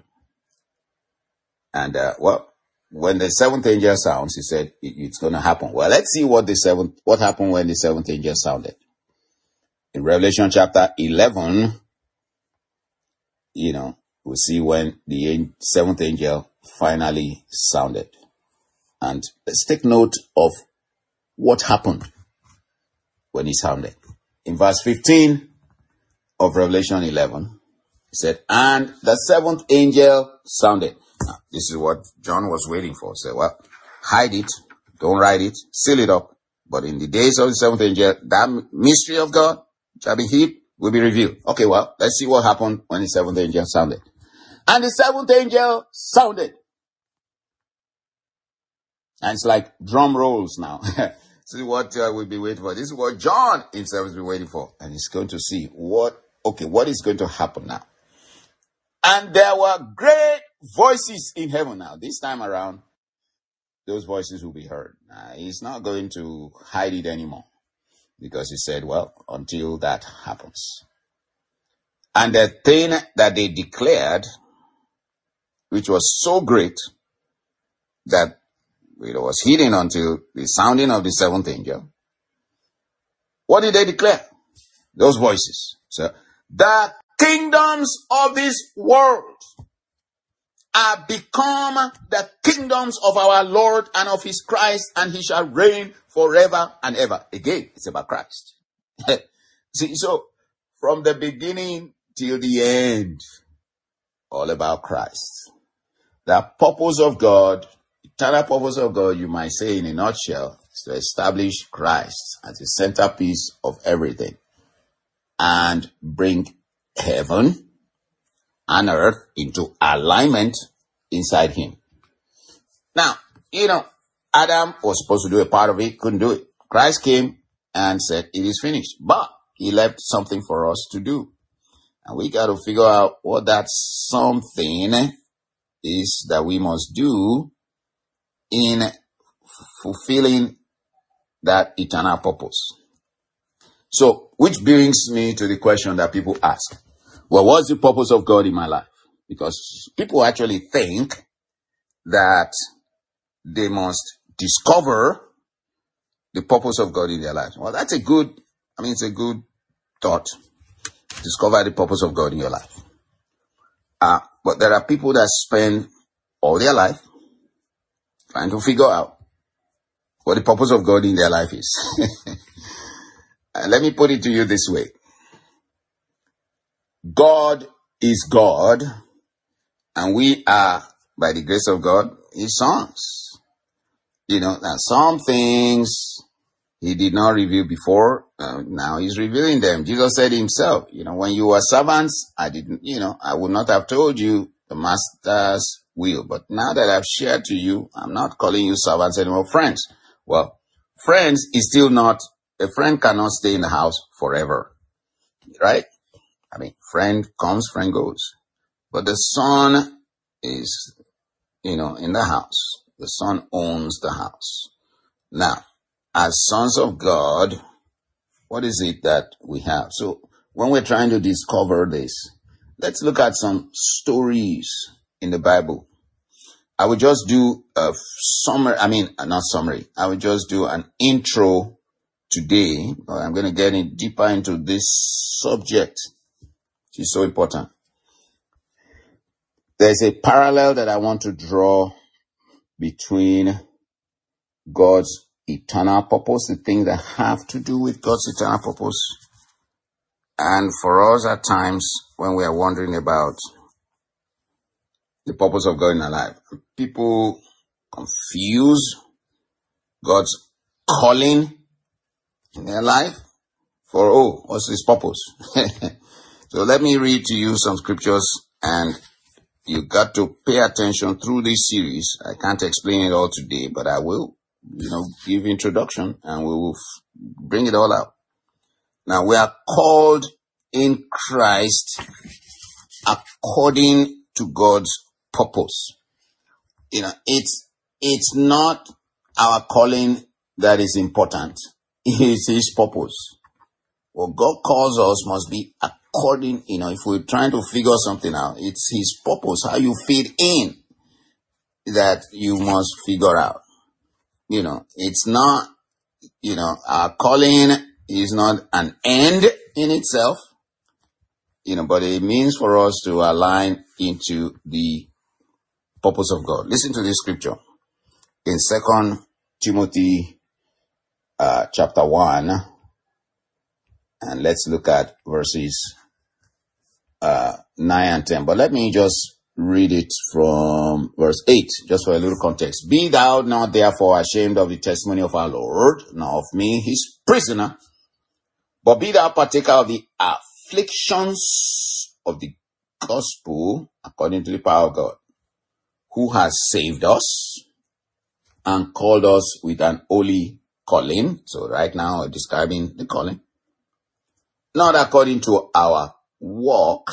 Speaker 1: And, uh, well, when the seventh angel sounds, he said it, it's going to happen. Well, let's see what the seventh, what happened when the seventh angel sounded. In Revelation chapter eleven, you know, we'll see when the seventh angel finally sounded. And let's take note of what happened when he sounded. In verse fifteen of Revelation eleven, he said, and the seventh angel sounded. Now, this is what John was waiting for. Say, well, hide it, don't write it, seal it up. But in the days of the seventh angel, that mystery of God shall be hid, will be revealed. Okay, well, let's see what happened when the seventh angel sounded. And the seventh angel sounded. And it's like drum rolls now. This is what uh, we'll be waiting for. This is what John himself has been waiting for. And he's going to see what, okay, what is going to happen now. And there were great voices in heaven now. This time around, those voices will be heard. Now, he's not going to hide it anymore. Because he said, well, until that happens. And the thing that they declared, which was so great, that it was hidden until the sounding of the seventh angel. What did they declare? Those voices. So, the kingdoms of this world are become the kingdoms of our Lord and of his Christ, and he shall reign forever and ever. Again, it's about Christ. See, so from the beginning till the end, all about Christ. The purpose of God, eternal purpose of God, you might say in a nutshell, is to establish Christ as the centerpiece of everything and bring heaven and earth into alignment inside him. Now, you know, Adam was supposed to do a part of it, couldn't do it. Christ came and said, it is finished. But he left something for us to do. And we got to figure out what that something is that we must do in fulfilling that eternal purpose. So, which brings me to the question that people ask. Well, what's the purpose of God in my life? Because people actually think that they must discover the purpose of God in their life. Well, that's a good, I mean, it's a good thought. Discover the purpose of God in your life. Uh, but there are people that spend all their life trying to figure out what the purpose of God in their life is. uh, let me put it to you this way. God is God, and we are, by the grace of God, his sons. You know, now some things he did not reveal before, uh, now he's revealing them. Jesus said himself, you know, when you were servants, I didn't, you know, I would not have told you the master's will. But now that I've shared to you, I'm not calling you servants anymore, friends. Well, friends is still not, a friend cannot stay in the house forever, right? I mean, friend comes, friend goes. But the son is, you know, in the house. The son owns the house. Now, as sons of God, what is it that we have? So when we're trying to discover this, let's look at some stories in the Bible. I will just do a summary, I mean, not summary. I will just do an intro today. I'm going to get in deeper into this subject, which is so important. There's a parallel that I want to draw between God's eternal purpose, the things that have to do with God's eternal purpose. And for us at times when we are wondering about the purpose of God in our life, people confuse God's calling in their life for, oh, what's his purpose? So let me read to you some scriptures, and you got to pay attention through this series. I can't explain it all today, but I will. You know, give introduction and we will f- bring it all out. Now, we are called in Christ according to God's purpose. You know, it's, it's not our calling that is important. It's his purpose. What God calls us must be according, you know, if we're trying to figure something out, it's his purpose, how you fit in, that you must figure out. You know, it's not, you know, our calling is not an end in itself, you know, but it means for us to align into the purpose of God. Listen to this scripture in Second Timothy uh, chapter one, and let's look at verses uh, nine and ten. But let me just read it from verse eight, just for a little context. Be thou not therefore ashamed of the testimony of our Lord, nor of me, his prisoner, but be thou partaker of the afflictions of the gospel according to the power of God, who has saved us and called us with an holy calling. So right now we're describing the calling. Not according to our works,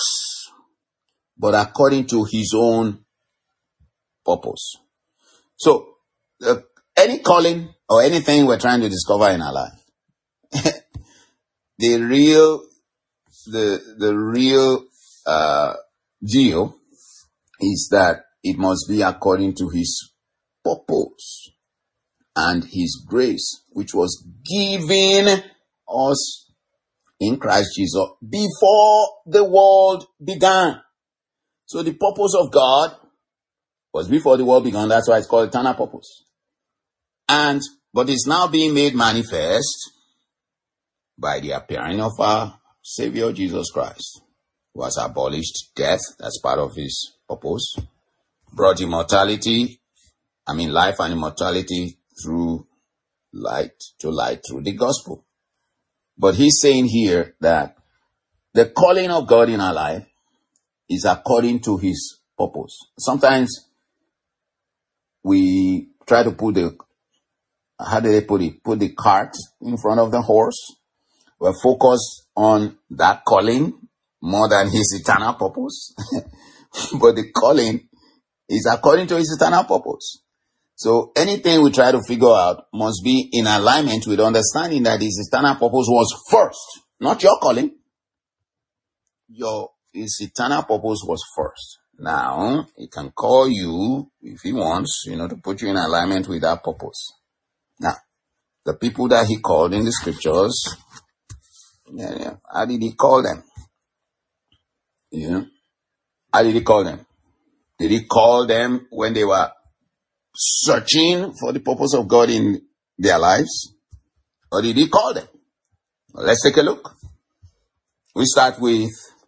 Speaker 1: but according to his own purpose. So, uh, any calling or anything we're trying to discover in our life, the real, the, the real, uh, deal is that it must be according to his purpose and his grace, which was given us in Christ Jesus before the world began. So the purpose of God was before the world began. That's why it's called eternal purpose. And, but it's now being made manifest by the appearing of our Savior Jesus Christ, who has abolished death, that's part of his purpose, brought immortality, I mean life and immortality through light to light through the gospel. But he's saying here that the calling of God in our life is according to his purpose. Sometimes we try to put the, how do they put it? Put the cart in front of the horse. We're focused on that calling more than his eternal purpose. But the calling is according to his eternal purpose. So anything we try to figure out must be in alignment with understanding that his eternal purpose was first, not your calling. Your, his eternal purpose was first. Now, he can call you, if he wants, you know, to put you in alignment with that purpose. Now, the people that he called in the scriptures, yeah, yeah, how did he call them? You know, how did he call them? Did he call them when they were searching for the purpose of God in their lives? Or did he call them? Well, let's take a look. We start with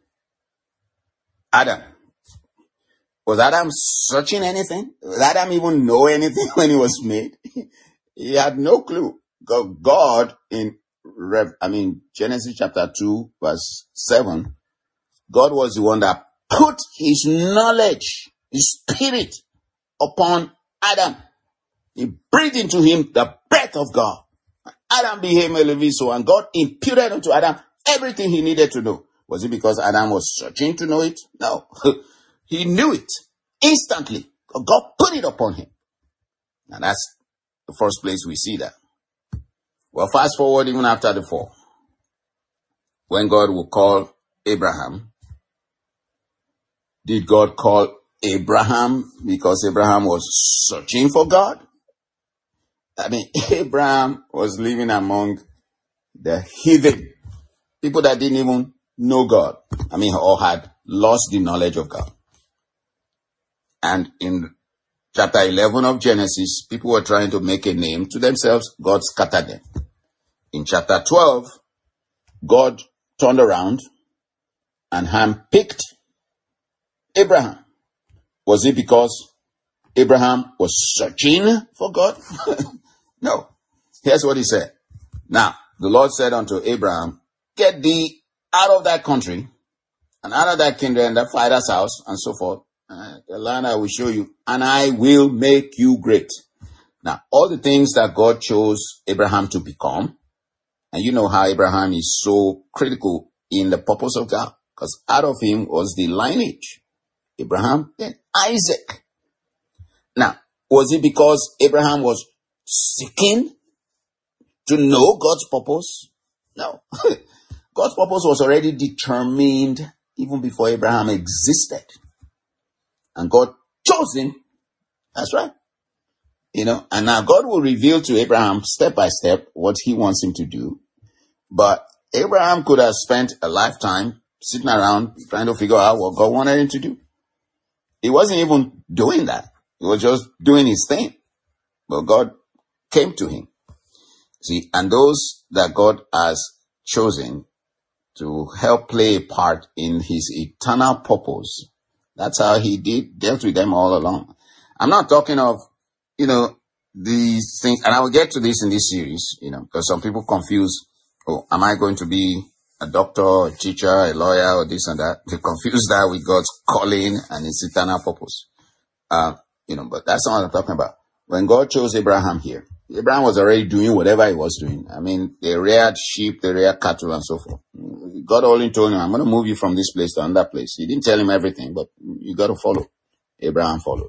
Speaker 1: Adam. Was Adam searching anything? Did Adam even know anything when he was made? He had no clue. God in, Rev, I mean, Genesis chapter two, verse seven, God was the one that put his knowledge, his spirit upon Adam. He breathed into him the breath of God. Adam became a living soul, and God imputed unto Adam everything he needed to know. Was it because Adam was searching to know it? No. He knew it instantly. God put it upon him. And that's the first place we see that. Well, fast forward even after the fall. When God will call Abraham, did God call Abraham because Abraham was searching for God? I mean, Abraham was living among the heathen, people that didn't even know God. I mean, or had lost the knowledge of God. And in chapter eleven of Genesis, people were trying to make a name to themselves. God scattered them. In chapter twelve, God turned around and handpicked Abraham. Was it because Abraham was searching for God? No. Here's what he said. Now, the Lord said unto Abraham, get thee out of that country and out of that kindred and that father's house and so forth. Uh, the land I will show you, and I will make you great. Now, all the things that God chose Abraham to become, and you know how Abraham is so critical in the purpose of God, because out of him was the lineage. Abraham, then Isaac. Now, was it because Abraham was seeking to know God's purpose? No. God's purpose was already determined even before Abraham existed. And God chose him. That's right. You know, and now God will reveal to Abraham step by step what he wants him to do. But Abraham could have spent a lifetime sitting around trying to figure out what God wanted him to do. He wasn't even doing that. He was just doing his thing. But God came to him. See, and those that God has chosen to help play a part in his eternal purpose, that's how he did, dealt with them all along. I'm not talking of, you know, these things, and I will get to this in this series, you know, because some people confuse, oh, am I going to be a doctor, a teacher, a lawyer, or this and that? They confuse that with God's calling and his eternal purpose. Uh, you know, but that's not what I'm talking about. When God chose Abraham here, Abraham was already doing whatever he was doing. I mean, they reared sheep, they reared cattle, and so forth. God only told him, I'm going to move you from this place to another place. He didn't tell him everything, but you got to follow. Abraham followed.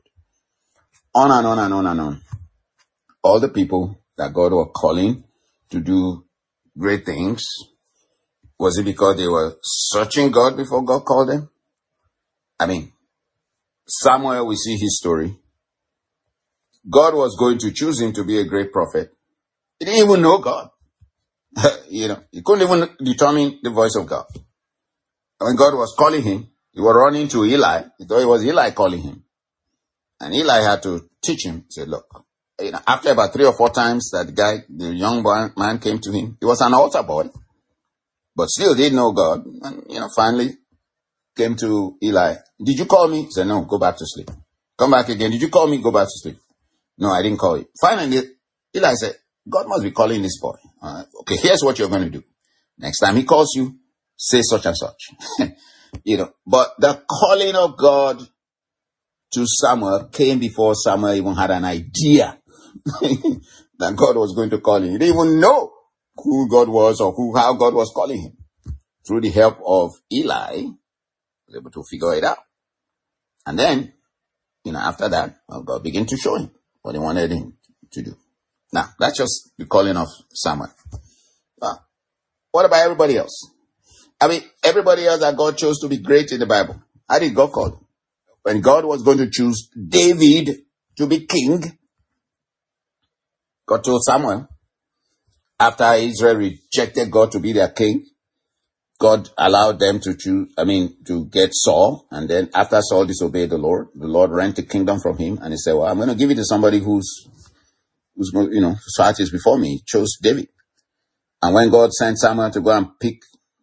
Speaker 1: On and on and on and on. All the people that God was calling to do great things, was it because they were searching God before God called them? I mean, Samuel, we see his story. God was going to choose him to be a great prophet. He didn't even know God. You know, he couldn't even determine the voice of God. When God was calling him, he was running to Eli. He thought it was Eli calling him. And Eli had to teach him. He said, look, you know, after about three or four times that guy, the young man came to him, he was an altar boy. but still didn't know God. And, you know, finally came to Eli. Did you call me? He said, no, go back to sleep. Come back again. Did you call me? Go back to sleep. No, I didn't call you. Finally, Eli said, God must be calling this boy. Uh, okay, here's what you're going to do. Next time he calls you, say such and such. You know, but the calling of God to Samuel came before Samuel even had an idea that God was going to call him. He didn't even know who God was or who how God was calling him. Through the help of Eli, he was able to figure it out. And then, you know, after that, well, God began to show him what he wanted him to do. Now, that's just the calling of Samuel. Now, what about everybody else? I mean, everybody else that God chose to be great in the Bible. How did God call them? When God was going to choose David to be king, God told Samuel, after Israel rejected God to be their king, God allowed them to choose, I mean, to get Saul. And then after Saul disobeyed the Lord, the Lord rent the kingdom from him. And he said, well, I'm going to give it to somebody who's, who's going, you know, whose heart is before me. He chose David. And when God sent Samuel to go and pick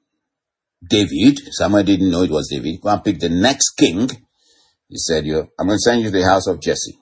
Speaker 1: David, Samuel didn't know it was David, go and pick the next king. He said, "You, I'm going to send you to the house of Jesse."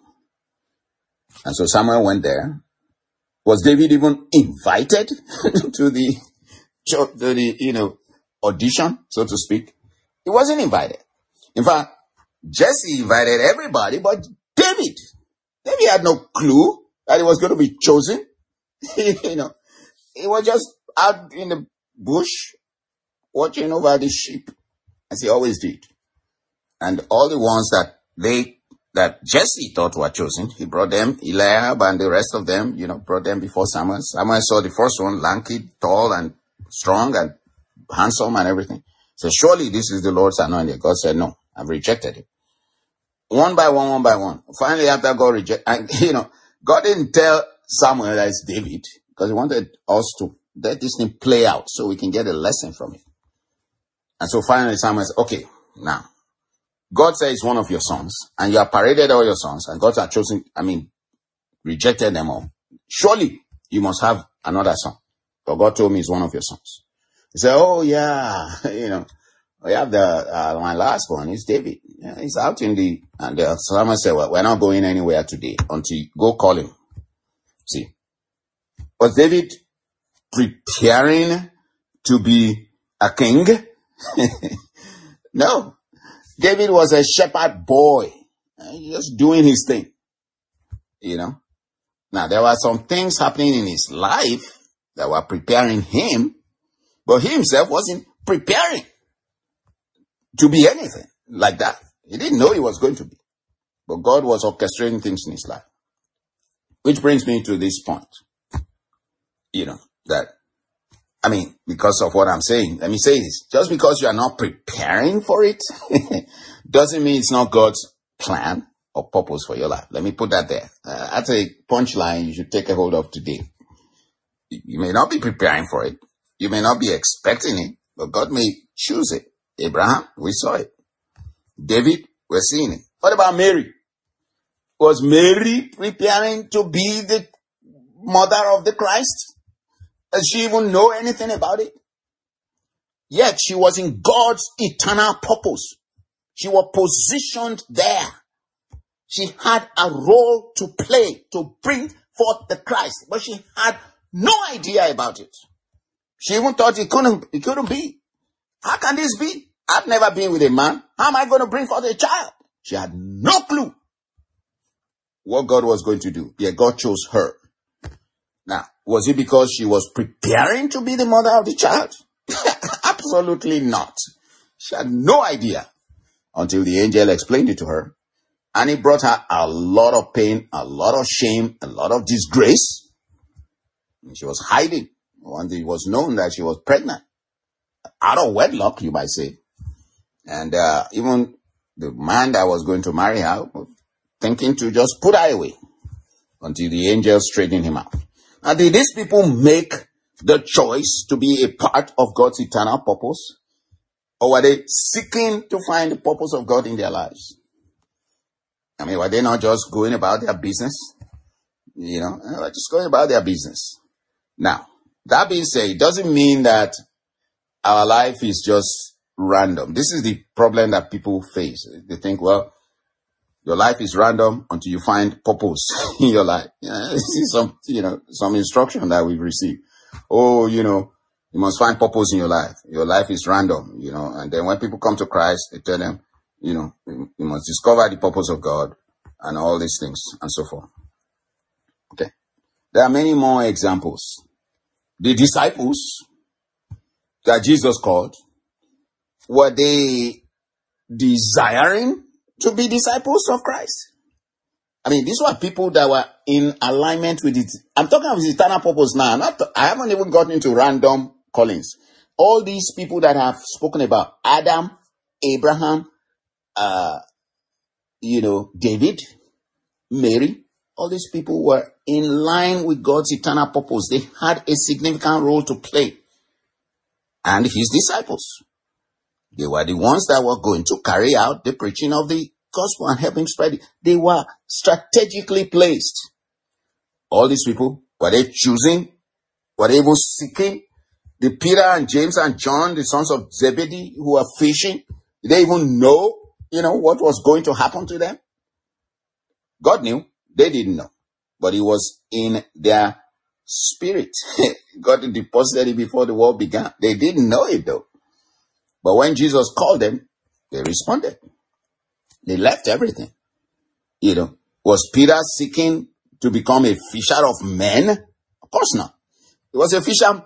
Speaker 1: And so Samuel went there. Was David even invited to the, to the, you know, audition, so to speak? He wasn't invited. In fact, Jesse invited everybody, but David, David had no clue that he was going to be chosen. You know, he was just out in the bush watching over the sheep, as he always did. And all the ones that they, that Jesse thought were chosen, he brought them, Eliab and the rest of them, you know, brought them before Samuel. Samuel saw the first one, lanky, tall and strong and handsome and everything. So surely this is the Lord's anointed. God said, no, I've rejected it. One by one, one by one. Finally, after God rejected, and you know, God didn't tell Samuel that it's David because he wanted us to let this thing play out so we can get a lesson from it. And so finally Samuel said, okay, now, God says it's one of your sons, and you have paraded all your sons, and God has chosen, I mean, rejected them all. Surely you must have another son. But God told me it's one of your sons. He said, oh yeah, you know, we have the, uh, my last one is David. Yeah, he's out in the, and uh, Samuel said, well, we're not going anywhere today until you go call him. See, was David preparing to be a king? No. David was a shepherd boy, just doing his thing, you know. Now, there were some things happening in his life that were preparing him, but he himself wasn't preparing to be anything like that. He didn't know he was going to be, but God was orchestrating things in his life. Which brings me to this point, you know, that, I mean, because of what I'm saying, let me say this. Just because you are not preparing for it doesn't mean it's not God's plan or purpose for your life. Let me put that there. Uh, that's a punchline you should take a hold of today. You may not be preparing for it. You may not be expecting it, but God may choose it. Abraham, we saw it. David, we're seeing it. What about Mary? Was Mary preparing to be the mother of the Christ? Does she even know anything about it? Yet she was in God's eternal purpose. She was positioned there. She had a role to play to bring forth the Christ, but she had no idea about it. She even thought it couldn't, it couldn't be. How can this be? I've never been with a man. How am I going to bring forth a child? She had no clue what God was going to do. Yet God chose her. Now, was it because she was preparing to be the mother of the child? Absolutely not. She had no idea until the angel explained it to her. And it brought her a lot of pain, a lot of shame, a lot of disgrace. And she was hiding. One day it was known that she was pregnant. Out of wedlock, you might say. And uh, even the man that was going to marry her was thinking to just put her away until the angel straightened him out. Now, did these people make the choice to be a part of God's eternal purpose? Or were they seeking to find the purpose of God in their lives? I mean, were they not just going about their business? You know, they were just going about their business. Now, that being said, it doesn't mean that our life is just random. This is the problem that people face. They think, well, your life is random until you find purpose in your life. Yeah, this is some, you know, some instruction that we've received. Oh, you know, you must find purpose in your life. Your life is random, you know, and then when people come to Christ, they tell them, you know, you must discover the purpose of God and all these things and so forth. Okay. There are many more examples. The disciples that Jesus called, were they desiring to be disciples of Christ? I mean, these were people that were in alignment with it. I'm talking about eternal purpose now. Not, I haven't even gotten into random callings. All these people that I've spoken about, Adam, Abraham, uh, you know, David, Mary, all these people were in line with God's eternal purpose. They had a significant role to play. And his disciples, they were the ones that were going to carry out the preaching of the gospel and help him spread it. They were strategically placed. All these people, were they choosing? Were they even seeking? The Peter and James and John, the sons of Zebedee, who were fishing, did they even know, you know, what was going to happen to them? God knew. They didn't know. But it was in their spirit. God deposited it before the world began. They didn't know it though. But when Jesus called them, they responded. They left everything. You know, was Peter seeking to become a fisher of men? Of course not. He was a fisherman,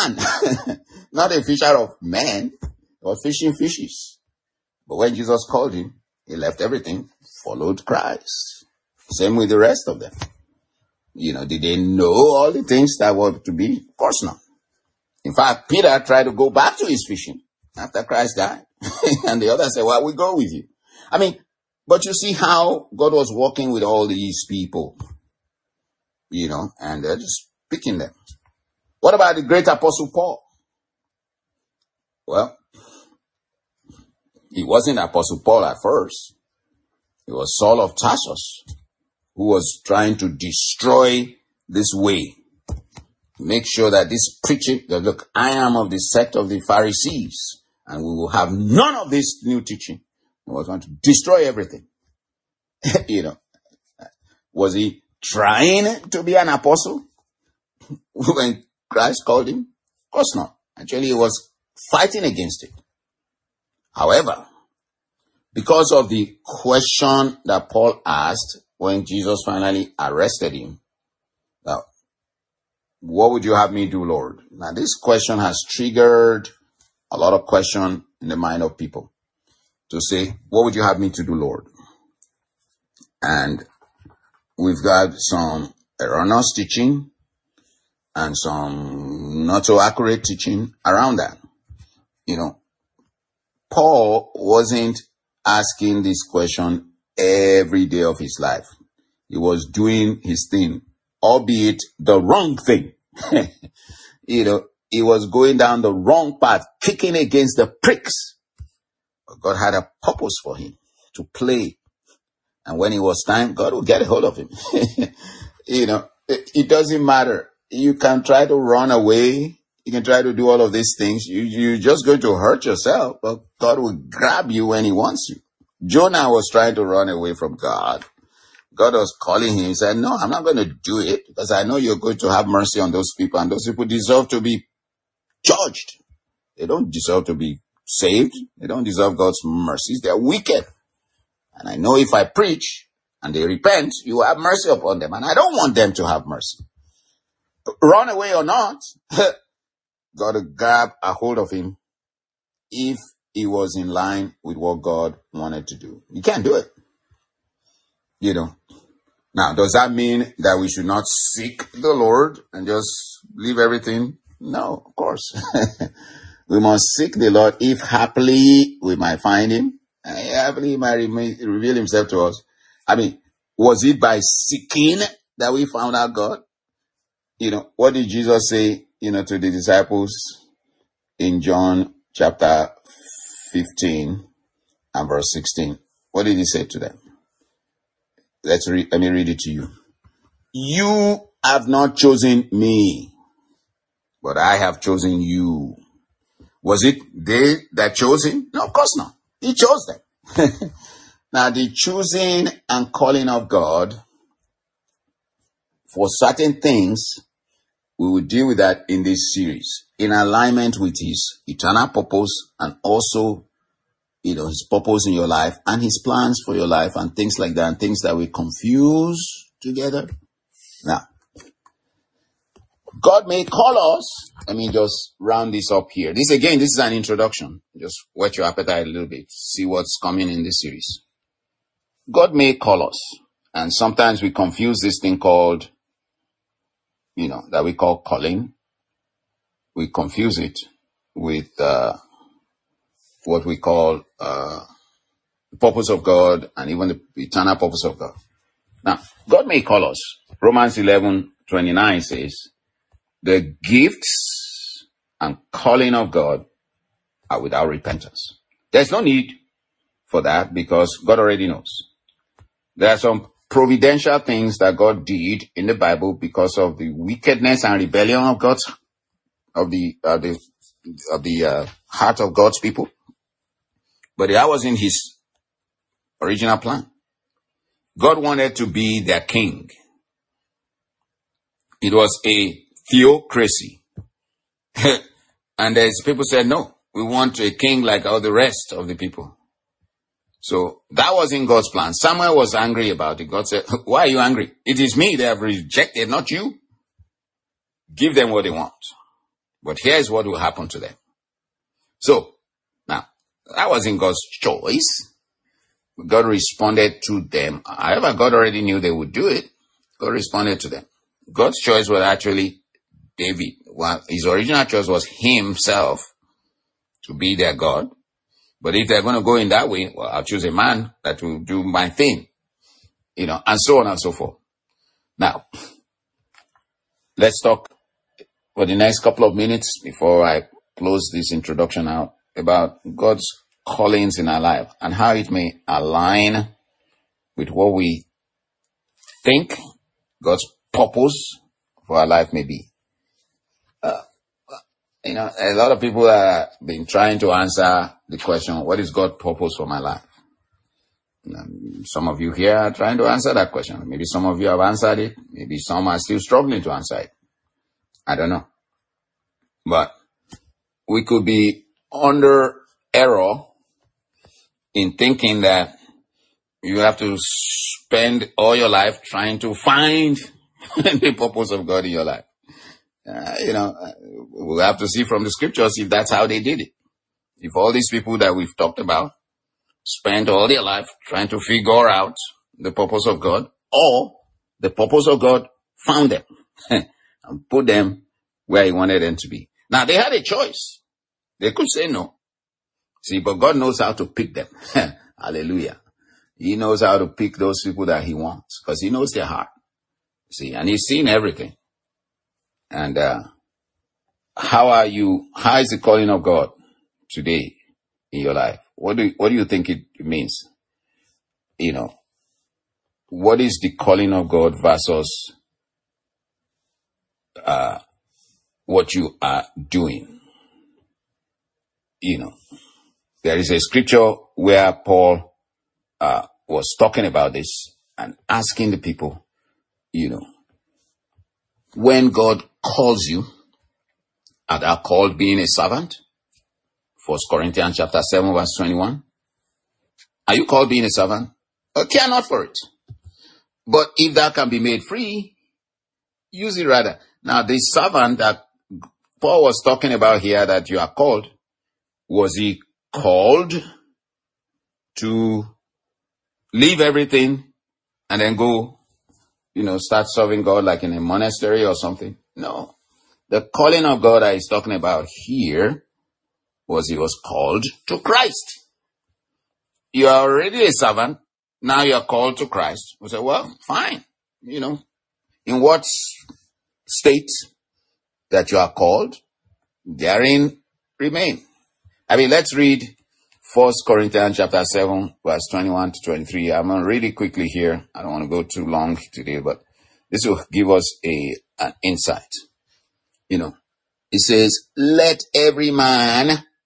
Speaker 1: not a fisher of men. He was fishing fishes. But when Jesus called him, he left everything, followed Christ. Same with the rest of them. You know, did they know all the things that were to be? Of course not. In fact, Peter tried to go back to his fishing after Christ died. And the other said, well, we go with you. I mean, but you see how God was working with all these people, you know, and they're just picking them. What about the great apostle Paul? Well, he wasn't Apostle Paul at first. It was Saul of Tarsus, who was trying to destroy this way. Make sure that this preaching, that look, I am of the sect of the Pharisees, and we will have none of this new teaching. He was going to destroy everything. You know, was he trying to be an apostle when Christ called him? Of course not. Actually, he was fighting against it. However, because of the question that Paul asked when Jesus finally arrested him, now, what would you have me do, Lord? Now, this question has triggered a lot of question in the mind of people to say, what would you have me to do, Lord? And we've got some erroneous teaching and some not so accurate teaching around that. You know, Paul wasn't asking this question every day of his life. He was doing his thing, albeit the wrong thing. You know, he was going down the wrong path, kicking against the pricks. But God had a purpose for him to play. And when it was time, God would get a hold of him. You know, it, it doesn't matter. You can try to run away. You can try to do all of these things. You, you're just going to hurt yourself, but God will grab you when he wants you. Jonah was trying to run away from God. God was calling him. He said, no, I'm not going to do it because I know you're going to have mercy on those people, and those people deserve to be judged. They don't deserve to be saved. They don't deserve God's mercies. They're wicked. And I know if I preach and they repent, you will have mercy upon them. And I don't want them to have mercy. Run away or not, God will grab a hold of him if he was in line with what God wanted to do. You can't do it. You know. Now, does that mean that we should not seek the Lord and just leave everything? No, of course. We must seek the Lord if happily we might find him. And happily he might reveal himself to us. I mean, was it by seeking that we found out God? You know, what did Jesus say, you know, to the disciples in John chapter fifteen and verse sixteen? What did he say to them? Let's read, let me read it to you. You have not chosen me, but I have chosen you. Was it they that chose him? No, of course not. He chose them. Now, the choosing and calling of God for certain things, we will deal with that in this series, in alignment with his eternal purpose and also, you know, his purpose in your life and his plans for your life and things like that, and things that we confuse together. Now, God may call us. Let me just round this up here. This again, this is an introduction. Just whet your appetite a little bit. See what's coming in this series. God may call us. And sometimes we confuse this thing called, you know, that we call calling. We confuse it with uh, what we call uh, the purpose of God and even the eternal purpose of God. Now, God may call us. Romans eleven twenty-nine says, the gifts and calling of God are without repentance. There's no need for that because God already knows. There are some providential things that God did in the Bible because of the wickedness and rebellion of God's, of the, uh, the, of the uh, heart of God's people. But that wasn't his original plan. God wanted to be their king. It was a theocracy. And as people said, no, we want a king like all the rest of the people. So that was in God's plan. Samuel was angry about it. God said, why are you angry? It is me they have rejected, not you. Give them what they want. But here's what will happen to them. So, now, that was in God's choice. God responded to them. However, God already knew they would do it. God responded to them. God's choice was actually David. Well, his original choice was himself to be their God. But if they're going to go in that way, well, I'll choose a man that will do my thing, you know, and so on and so forth. Now, let's talk for the next couple of minutes before I close this introduction out about God's callings in our life and how it may align with what we think God's purpose for our life may be. Uh, you know, a lot of people have been trying to answer the question, what is God's purpose for my life? Um, some of you here are trying to answer that question. Maybe some of you have answered it. Maybe some are still struggling to answer it. I don't know. But we could be under error in thinking that you have to spend all your life trying to find the purpose of God in your life. Uh, you know, we'll have to see from the scriptures if that's how they did it. If all these people that we've talked about spent all their life trying to figure out the purpose of God, or the purpose of God found them and put them where he wanted them to be. Now, they had a choice. They could say no. See, but God knows how to pick them. Hallelujah. He knows how to pick those people that he wants because he knows their heart. See, and he's seen everything. And uh, how are you, how is the calling of God today in your life? What do, what do you think it means? You know, what is the calling of God versus uh, what you are doing? You know, there is a scripture where Paul uh, was talking about this and asking the people, you know, when God calls you, are thou called being a servant? First Corinthians chapter seven, verse twenty-one. Are you called being a servant? Uh, care not for it. But if thou can be made free, use it rather. Now, the servant that Paul was talking about here that you are called, was he called to leave everything and then go, you know, start serving God like in a monastery or something? No. The calling of God that he's talking about here was he was called to Christ. You are already a servant. Now you are called to Christ. We say, well, fine. You know, in what state that you are called, therein remain. I mean, let's read First Corinthians chapter seven, verse twenty-one to twenty-three. I'm going to read it quickly here. I don't want to go too long today, but this will give us a an insight. You know, it says, let every man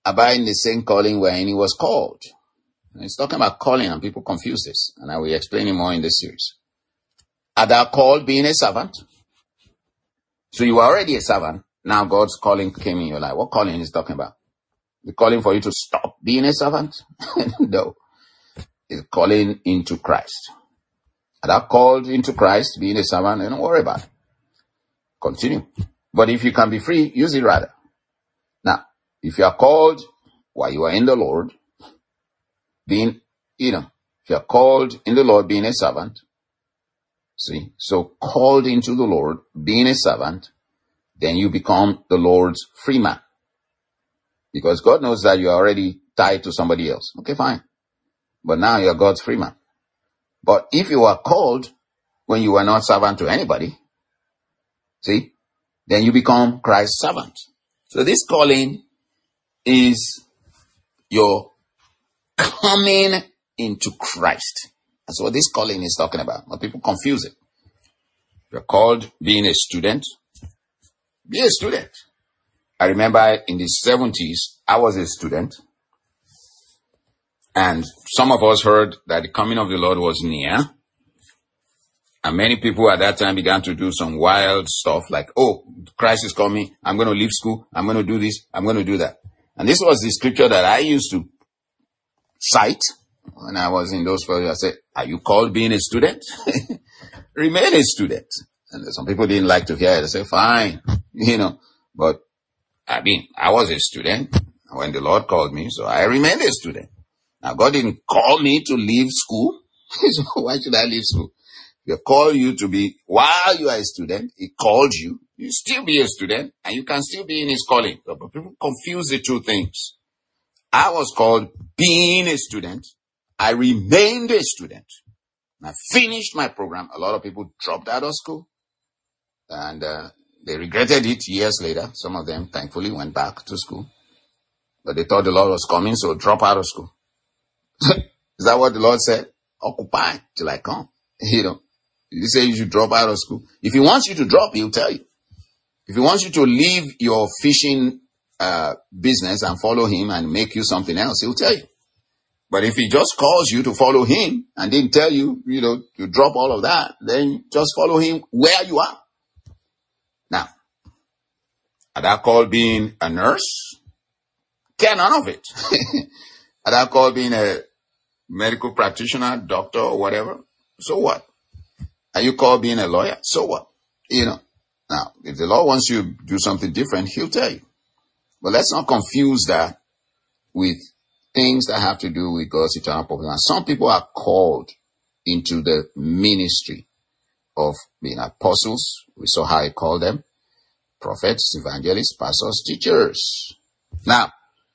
Speaker 1: abide in the same calling wherein he was called. And it's talking about calling, and people confuse this. And I will explain it more in this series. Are thou called being a servant? So you were already a servant. Now God's calling came in your life. What calling is he talking about? The calling for you to stop being a servant? No. It's calling into Christ. Are thou called into Christ, being a servant? Don't worry about it. Continue. But if you can be free, use it rather. Now, if you are called while you are in the Lord, being, you know, if you are called in the Lord, being a servant, see, so called into the Lord, being a servant, then you become the Lord's free man. Because God knows that you are already tied to somebody else. Okay, fine. But now you are God's free man. But if you are called when you were not servant to anybody, see, then you become Christ's servant. So this calling is your coming into Christ. That's what this calling is talking about. But people confuse it. You're called being a student. Be a student. I remember in the seventies, I was a student. And some of us heard that the coming of the Lord was near. And many people at that time began to do some wild stuff like, oh, Christ is coming. I'm going to leave school. I'm going to do this. I'm going to do that. And this was the scripture that I used to cite when I was in those first. I said, are you called being a student? Remain a student. And some people didn't like to hear it. I said, fine, you know, but I mean, I was a student when the Lord called me, so I remained a student. Now, God didn't call me to leave school. So why should I leave school? He called you to be, while you are a student, he called you. You still be a student, and you can still be in his calling. But people confuse the two things. I was called being a student. I remained a student. I finished my program. A lot of people dropped out of school. And uh, they regretted it years later. Some of them, thankfully, went back to school. But they thought the Lord was coming, so drop out of school. Is that what the Lord said? Occupy till I come. You know, he say you should drop out of school. If he wants you to drop, he'll tell you. If he wants you to leave your fishing uh, business and follow him and make you something else, he'll tell you. But if he just calls you to follow him and didn't tell you, you know, to drop all of that, then just follow him where you are. Now, are that called being a nurse? Care none of it. Are that called being a medical practitioner, doctor, or whatever? So what? Are you called being a lawyer? So what? You know. Now, if the Lord wants you to do something different, he'll tell you. But let's not confuse that with things that have to do with God's eternal purpose. And some people are called into the ministry of being apostles. We saw how he called them. Prophets, evangelists, pastors, teachers. Now,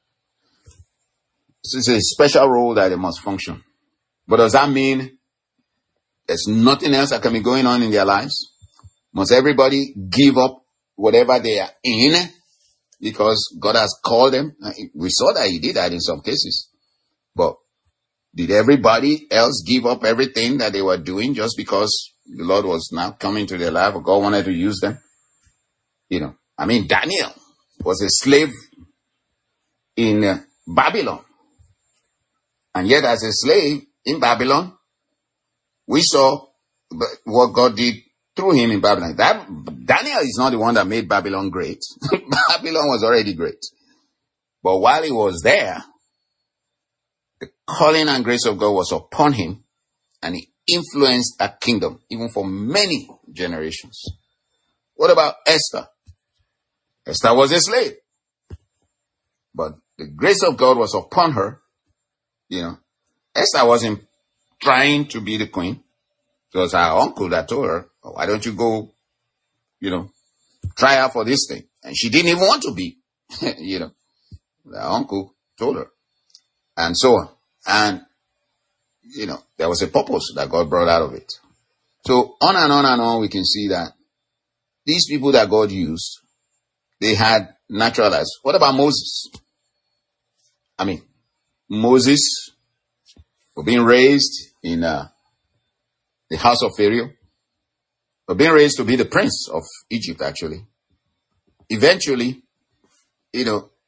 Speaker 1: this is a special role that they must function. But does that mean there's nothing else that can be going on in their lives? Must everybody give up whatever they are in because God has called them? We saw that he did that in some cases. But did everybody else give up everything that they were doing just because the Lord was now coming to their life or God wanted to use them? You know, I mean, Daniel was a slave in uh, Babylon. And yet as a slave in Babylon, we saw what God did through him in Babylon. That Daniel is not the one that made Babylon great. Babylon was already great. But while he was there, the calling and grace of God was upon him, and he influenced a kingdom, even for many generations. What about Esther? Esther was a slave. But the grace of God was upon her. You know, Esther wasn't trying to be the queen. It was her uncle that told her, oh, why don't you go, you know, try out for this thing? And she didn't even want to be, you know, her uncle told her. And so on. And, you know, there was a purpose that God brought out of it. So on and on and on, we can see that these people that God used, they had natural lives. What about Moses? I mean, Moses was being raised in uh, the house of Pharaoh, was being raised to be the prince of Egypt, actually. Eventually, you know,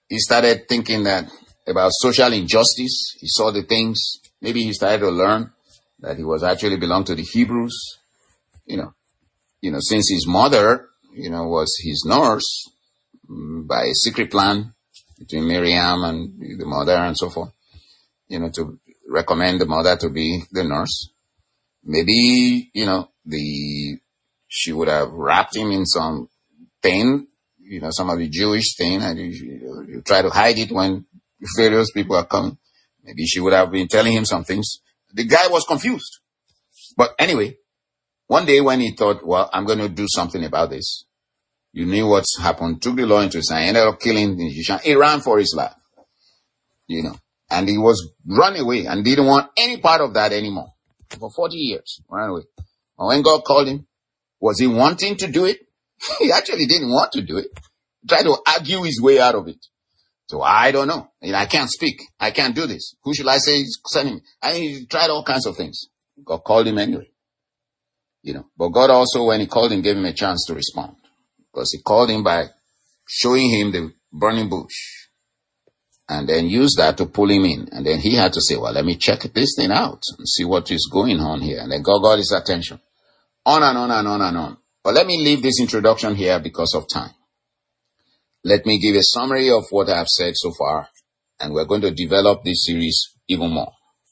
Speaker 1: he started thinking that about social injustice. He saw the things. Maybe he started to learn that he was actually belonged to the Hebrews. You know, you know, since his mother, you know, was his nurse um, by a secret plan between Miriam and the mother and so forth, you know, to recommend the mother to be the nurse. Maybe, you know, the, she would have wrapped him in some thing, you know, some of the Jewish thing, and you, you try to hide it when various people are coming. Maybe she would have been telling him some things. The guy was confused. But anyway, one day when he thought, well, I'm going to do something about this, you knew what's happened, took the law into his hand, ended up killing the Egyptian. He ran for his life, you know, and he was run away and didn't want any part of that anymore. For forty years, ran away. And when God called him, was he wanting to do it? He actually didn't want to do it. He tried to argue his way out of it. So I don't know. You know, I can't speak. I can't do this. Who should I say is sending me? And he tried all kinds of things. God called him anyway. You know, but God also, when he called him, gave him a chance to respond. Because he called him by showing him the burning bush. And then used that to pull him in. And then he had to say, well, let me check this thing out and see what is going on here. And then God got his attention. On and on and on and on. But let me leave this introduction here because of time. Let me give a summary of what I've said so far. And we're going to develop this series even more.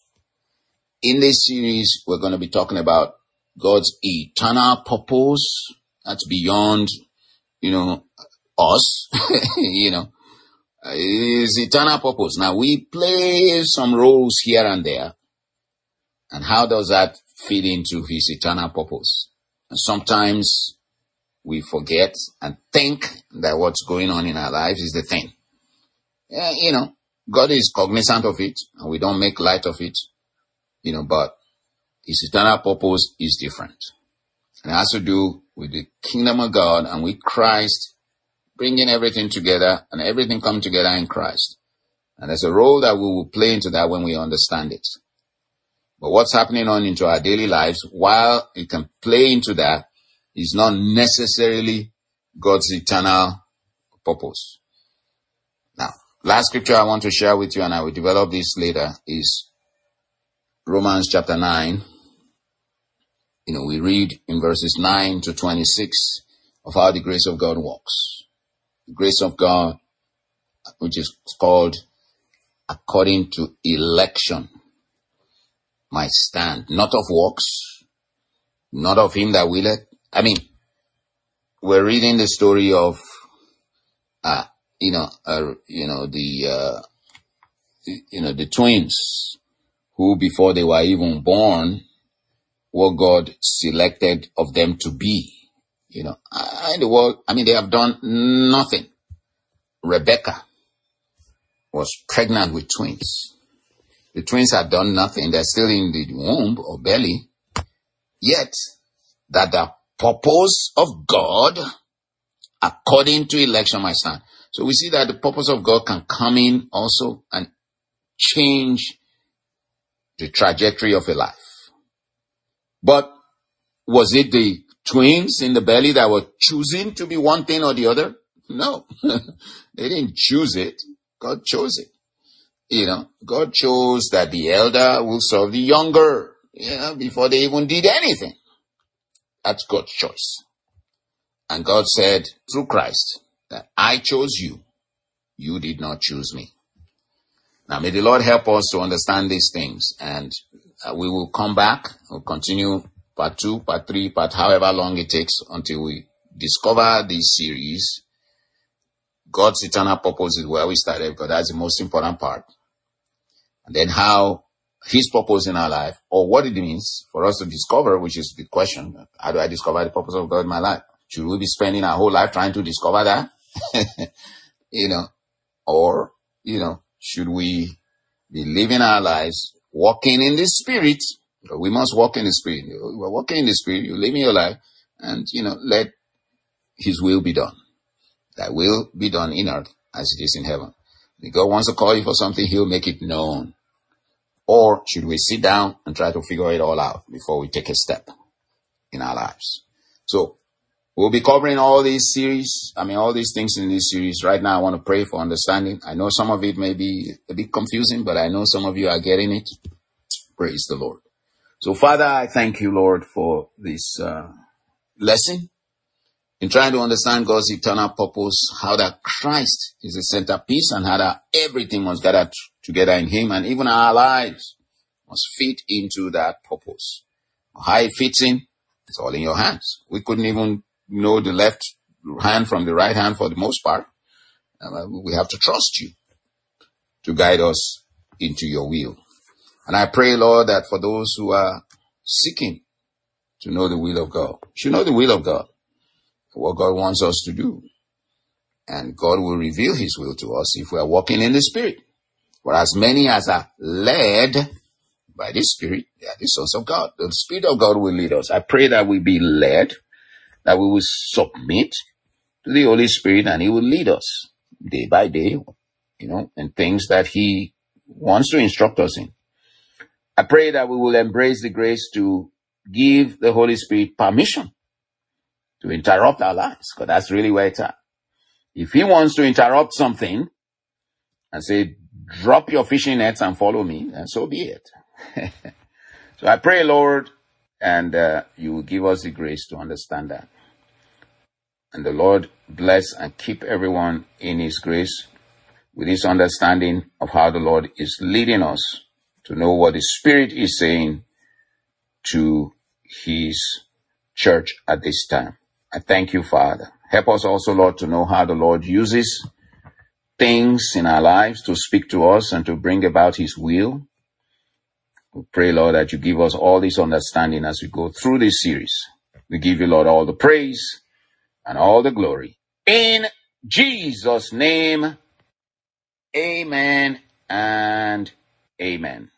Speaker 1: In this series, we're going to be talking about God's eternal purpose. That's beyond, you know, us, you know. His eternal purpose. Now, we play some roles here and there. And how does that fit into his eternal purpose? And sometimes we forget and think that what's going on in our lives is the thing. Yeah, you know, God is cognizant of it, and we don't make light of it, you know, but his eternal purpose is different. And it has to do with the kingdom of God and with Christ, bringing everything together and everything come together in Christ. And there's a role that we will play into that when we understand it. But what's happening on into our daily lives, while it can play into that, is not necessarily God's eternal purpose. Now, last scripture I want to share with you, and I will develop this later, is Romans chapter nine. You know, we read in verses nine to twenty-six of how the grace of God works. The grace of God, which is called according to election, my stand, not of works, not of him that willeth. I mean, we're reading the story of, uh, you know, uh, you know, the, uh, you know, the twins who before they were even born, what God selected of them to be. You know, in the world, I mean, they have done nothing. Rebecca was pregnant with twins. The twins had done nothing. They're still in the womb or belly. Yet, that the purpose of God, according to election, my son. So we see that the purpose of God can come in also and change the trajectory of a life. But was it the twins in the belly that were choosing to be one thing or the other? No, they didn't choose it. God chose it. You know, God chose that the elder will serve the younger, you know, before they even did anything. That's God's choice. And God said through Christ that I chose you. You did not choose me. Now, may the Lord help us to understand these things. And uh, we will come back. We'll continue part two, part three, part however long it takes until we discover this series. God's eternal purpose is where we started, because that's the most important part. And then how his purpose in our life, or what it means for us to discover, which is the question. How do I discover the purpose of God in my life? Should we be spending our whole life trying to discover that? You know, or, you know, should we be living our lives walking in the Spirit? We must walk in the Spirit. We're walking in the Spirit. You're living your life, and, you know, let his will be done. That will be done in earth as it is in heaven. If God wants to call you for something, he'll make it known. Or should we sit down and try to figure it all out before we take a step in our lives? So We'll be covering all these series. I mean, all these things in this series. Right now, I want to pray for understanding. I know some of it may be a bit confusing, but I know some of you are getting it. Praise the Lord. So, Father, I thank you, Lord, for this uh, lesson in trying to understand God's eternal purpose, how that Christ is the centerpiece and how that everything must gather t- together in him, and even our lives must fit into that purpose. How it fits in, it's all in your hands. We couldn't even know the left hand from the right hand for the most part. Uh, we have to trust you to guide us into your will. And I pray, Lord, that for those who are seeking to know the will of God, should know the will of God, what God wants us to do. And God will reveal his will to us if we are walking in the Spirit. For as many as are led by the Spirit, they are the sons of God. The Spirit of God will lead us. I pray that we be led, that we will submit to the Holy Spirit, and he will lead us day by day, you know, in things that he wants to instruct us in. I pray that we will embrace the grace to give the Holy Spirit permission to interrupt our lives, because that's really where it's at. If he wants to interrupt something and say, drop your fishing nets and follow me, then so be it. So I pray, Lord, and uh, you will give us the grace to understand that. And the Lord bless and keep everyone in his grace with this understanding of how the Lord is leading us to know what the Spirit is saying to his church at this time. I thank you, Father. Help us also, Lord, to know how the Lord uses things in our lives to speak to us and to bring about his will. We pray, Lord, that you give us all this understanding as we go through this series. We give you, Lord, all the praise and all the glory. In Jesus' name, amen and amen.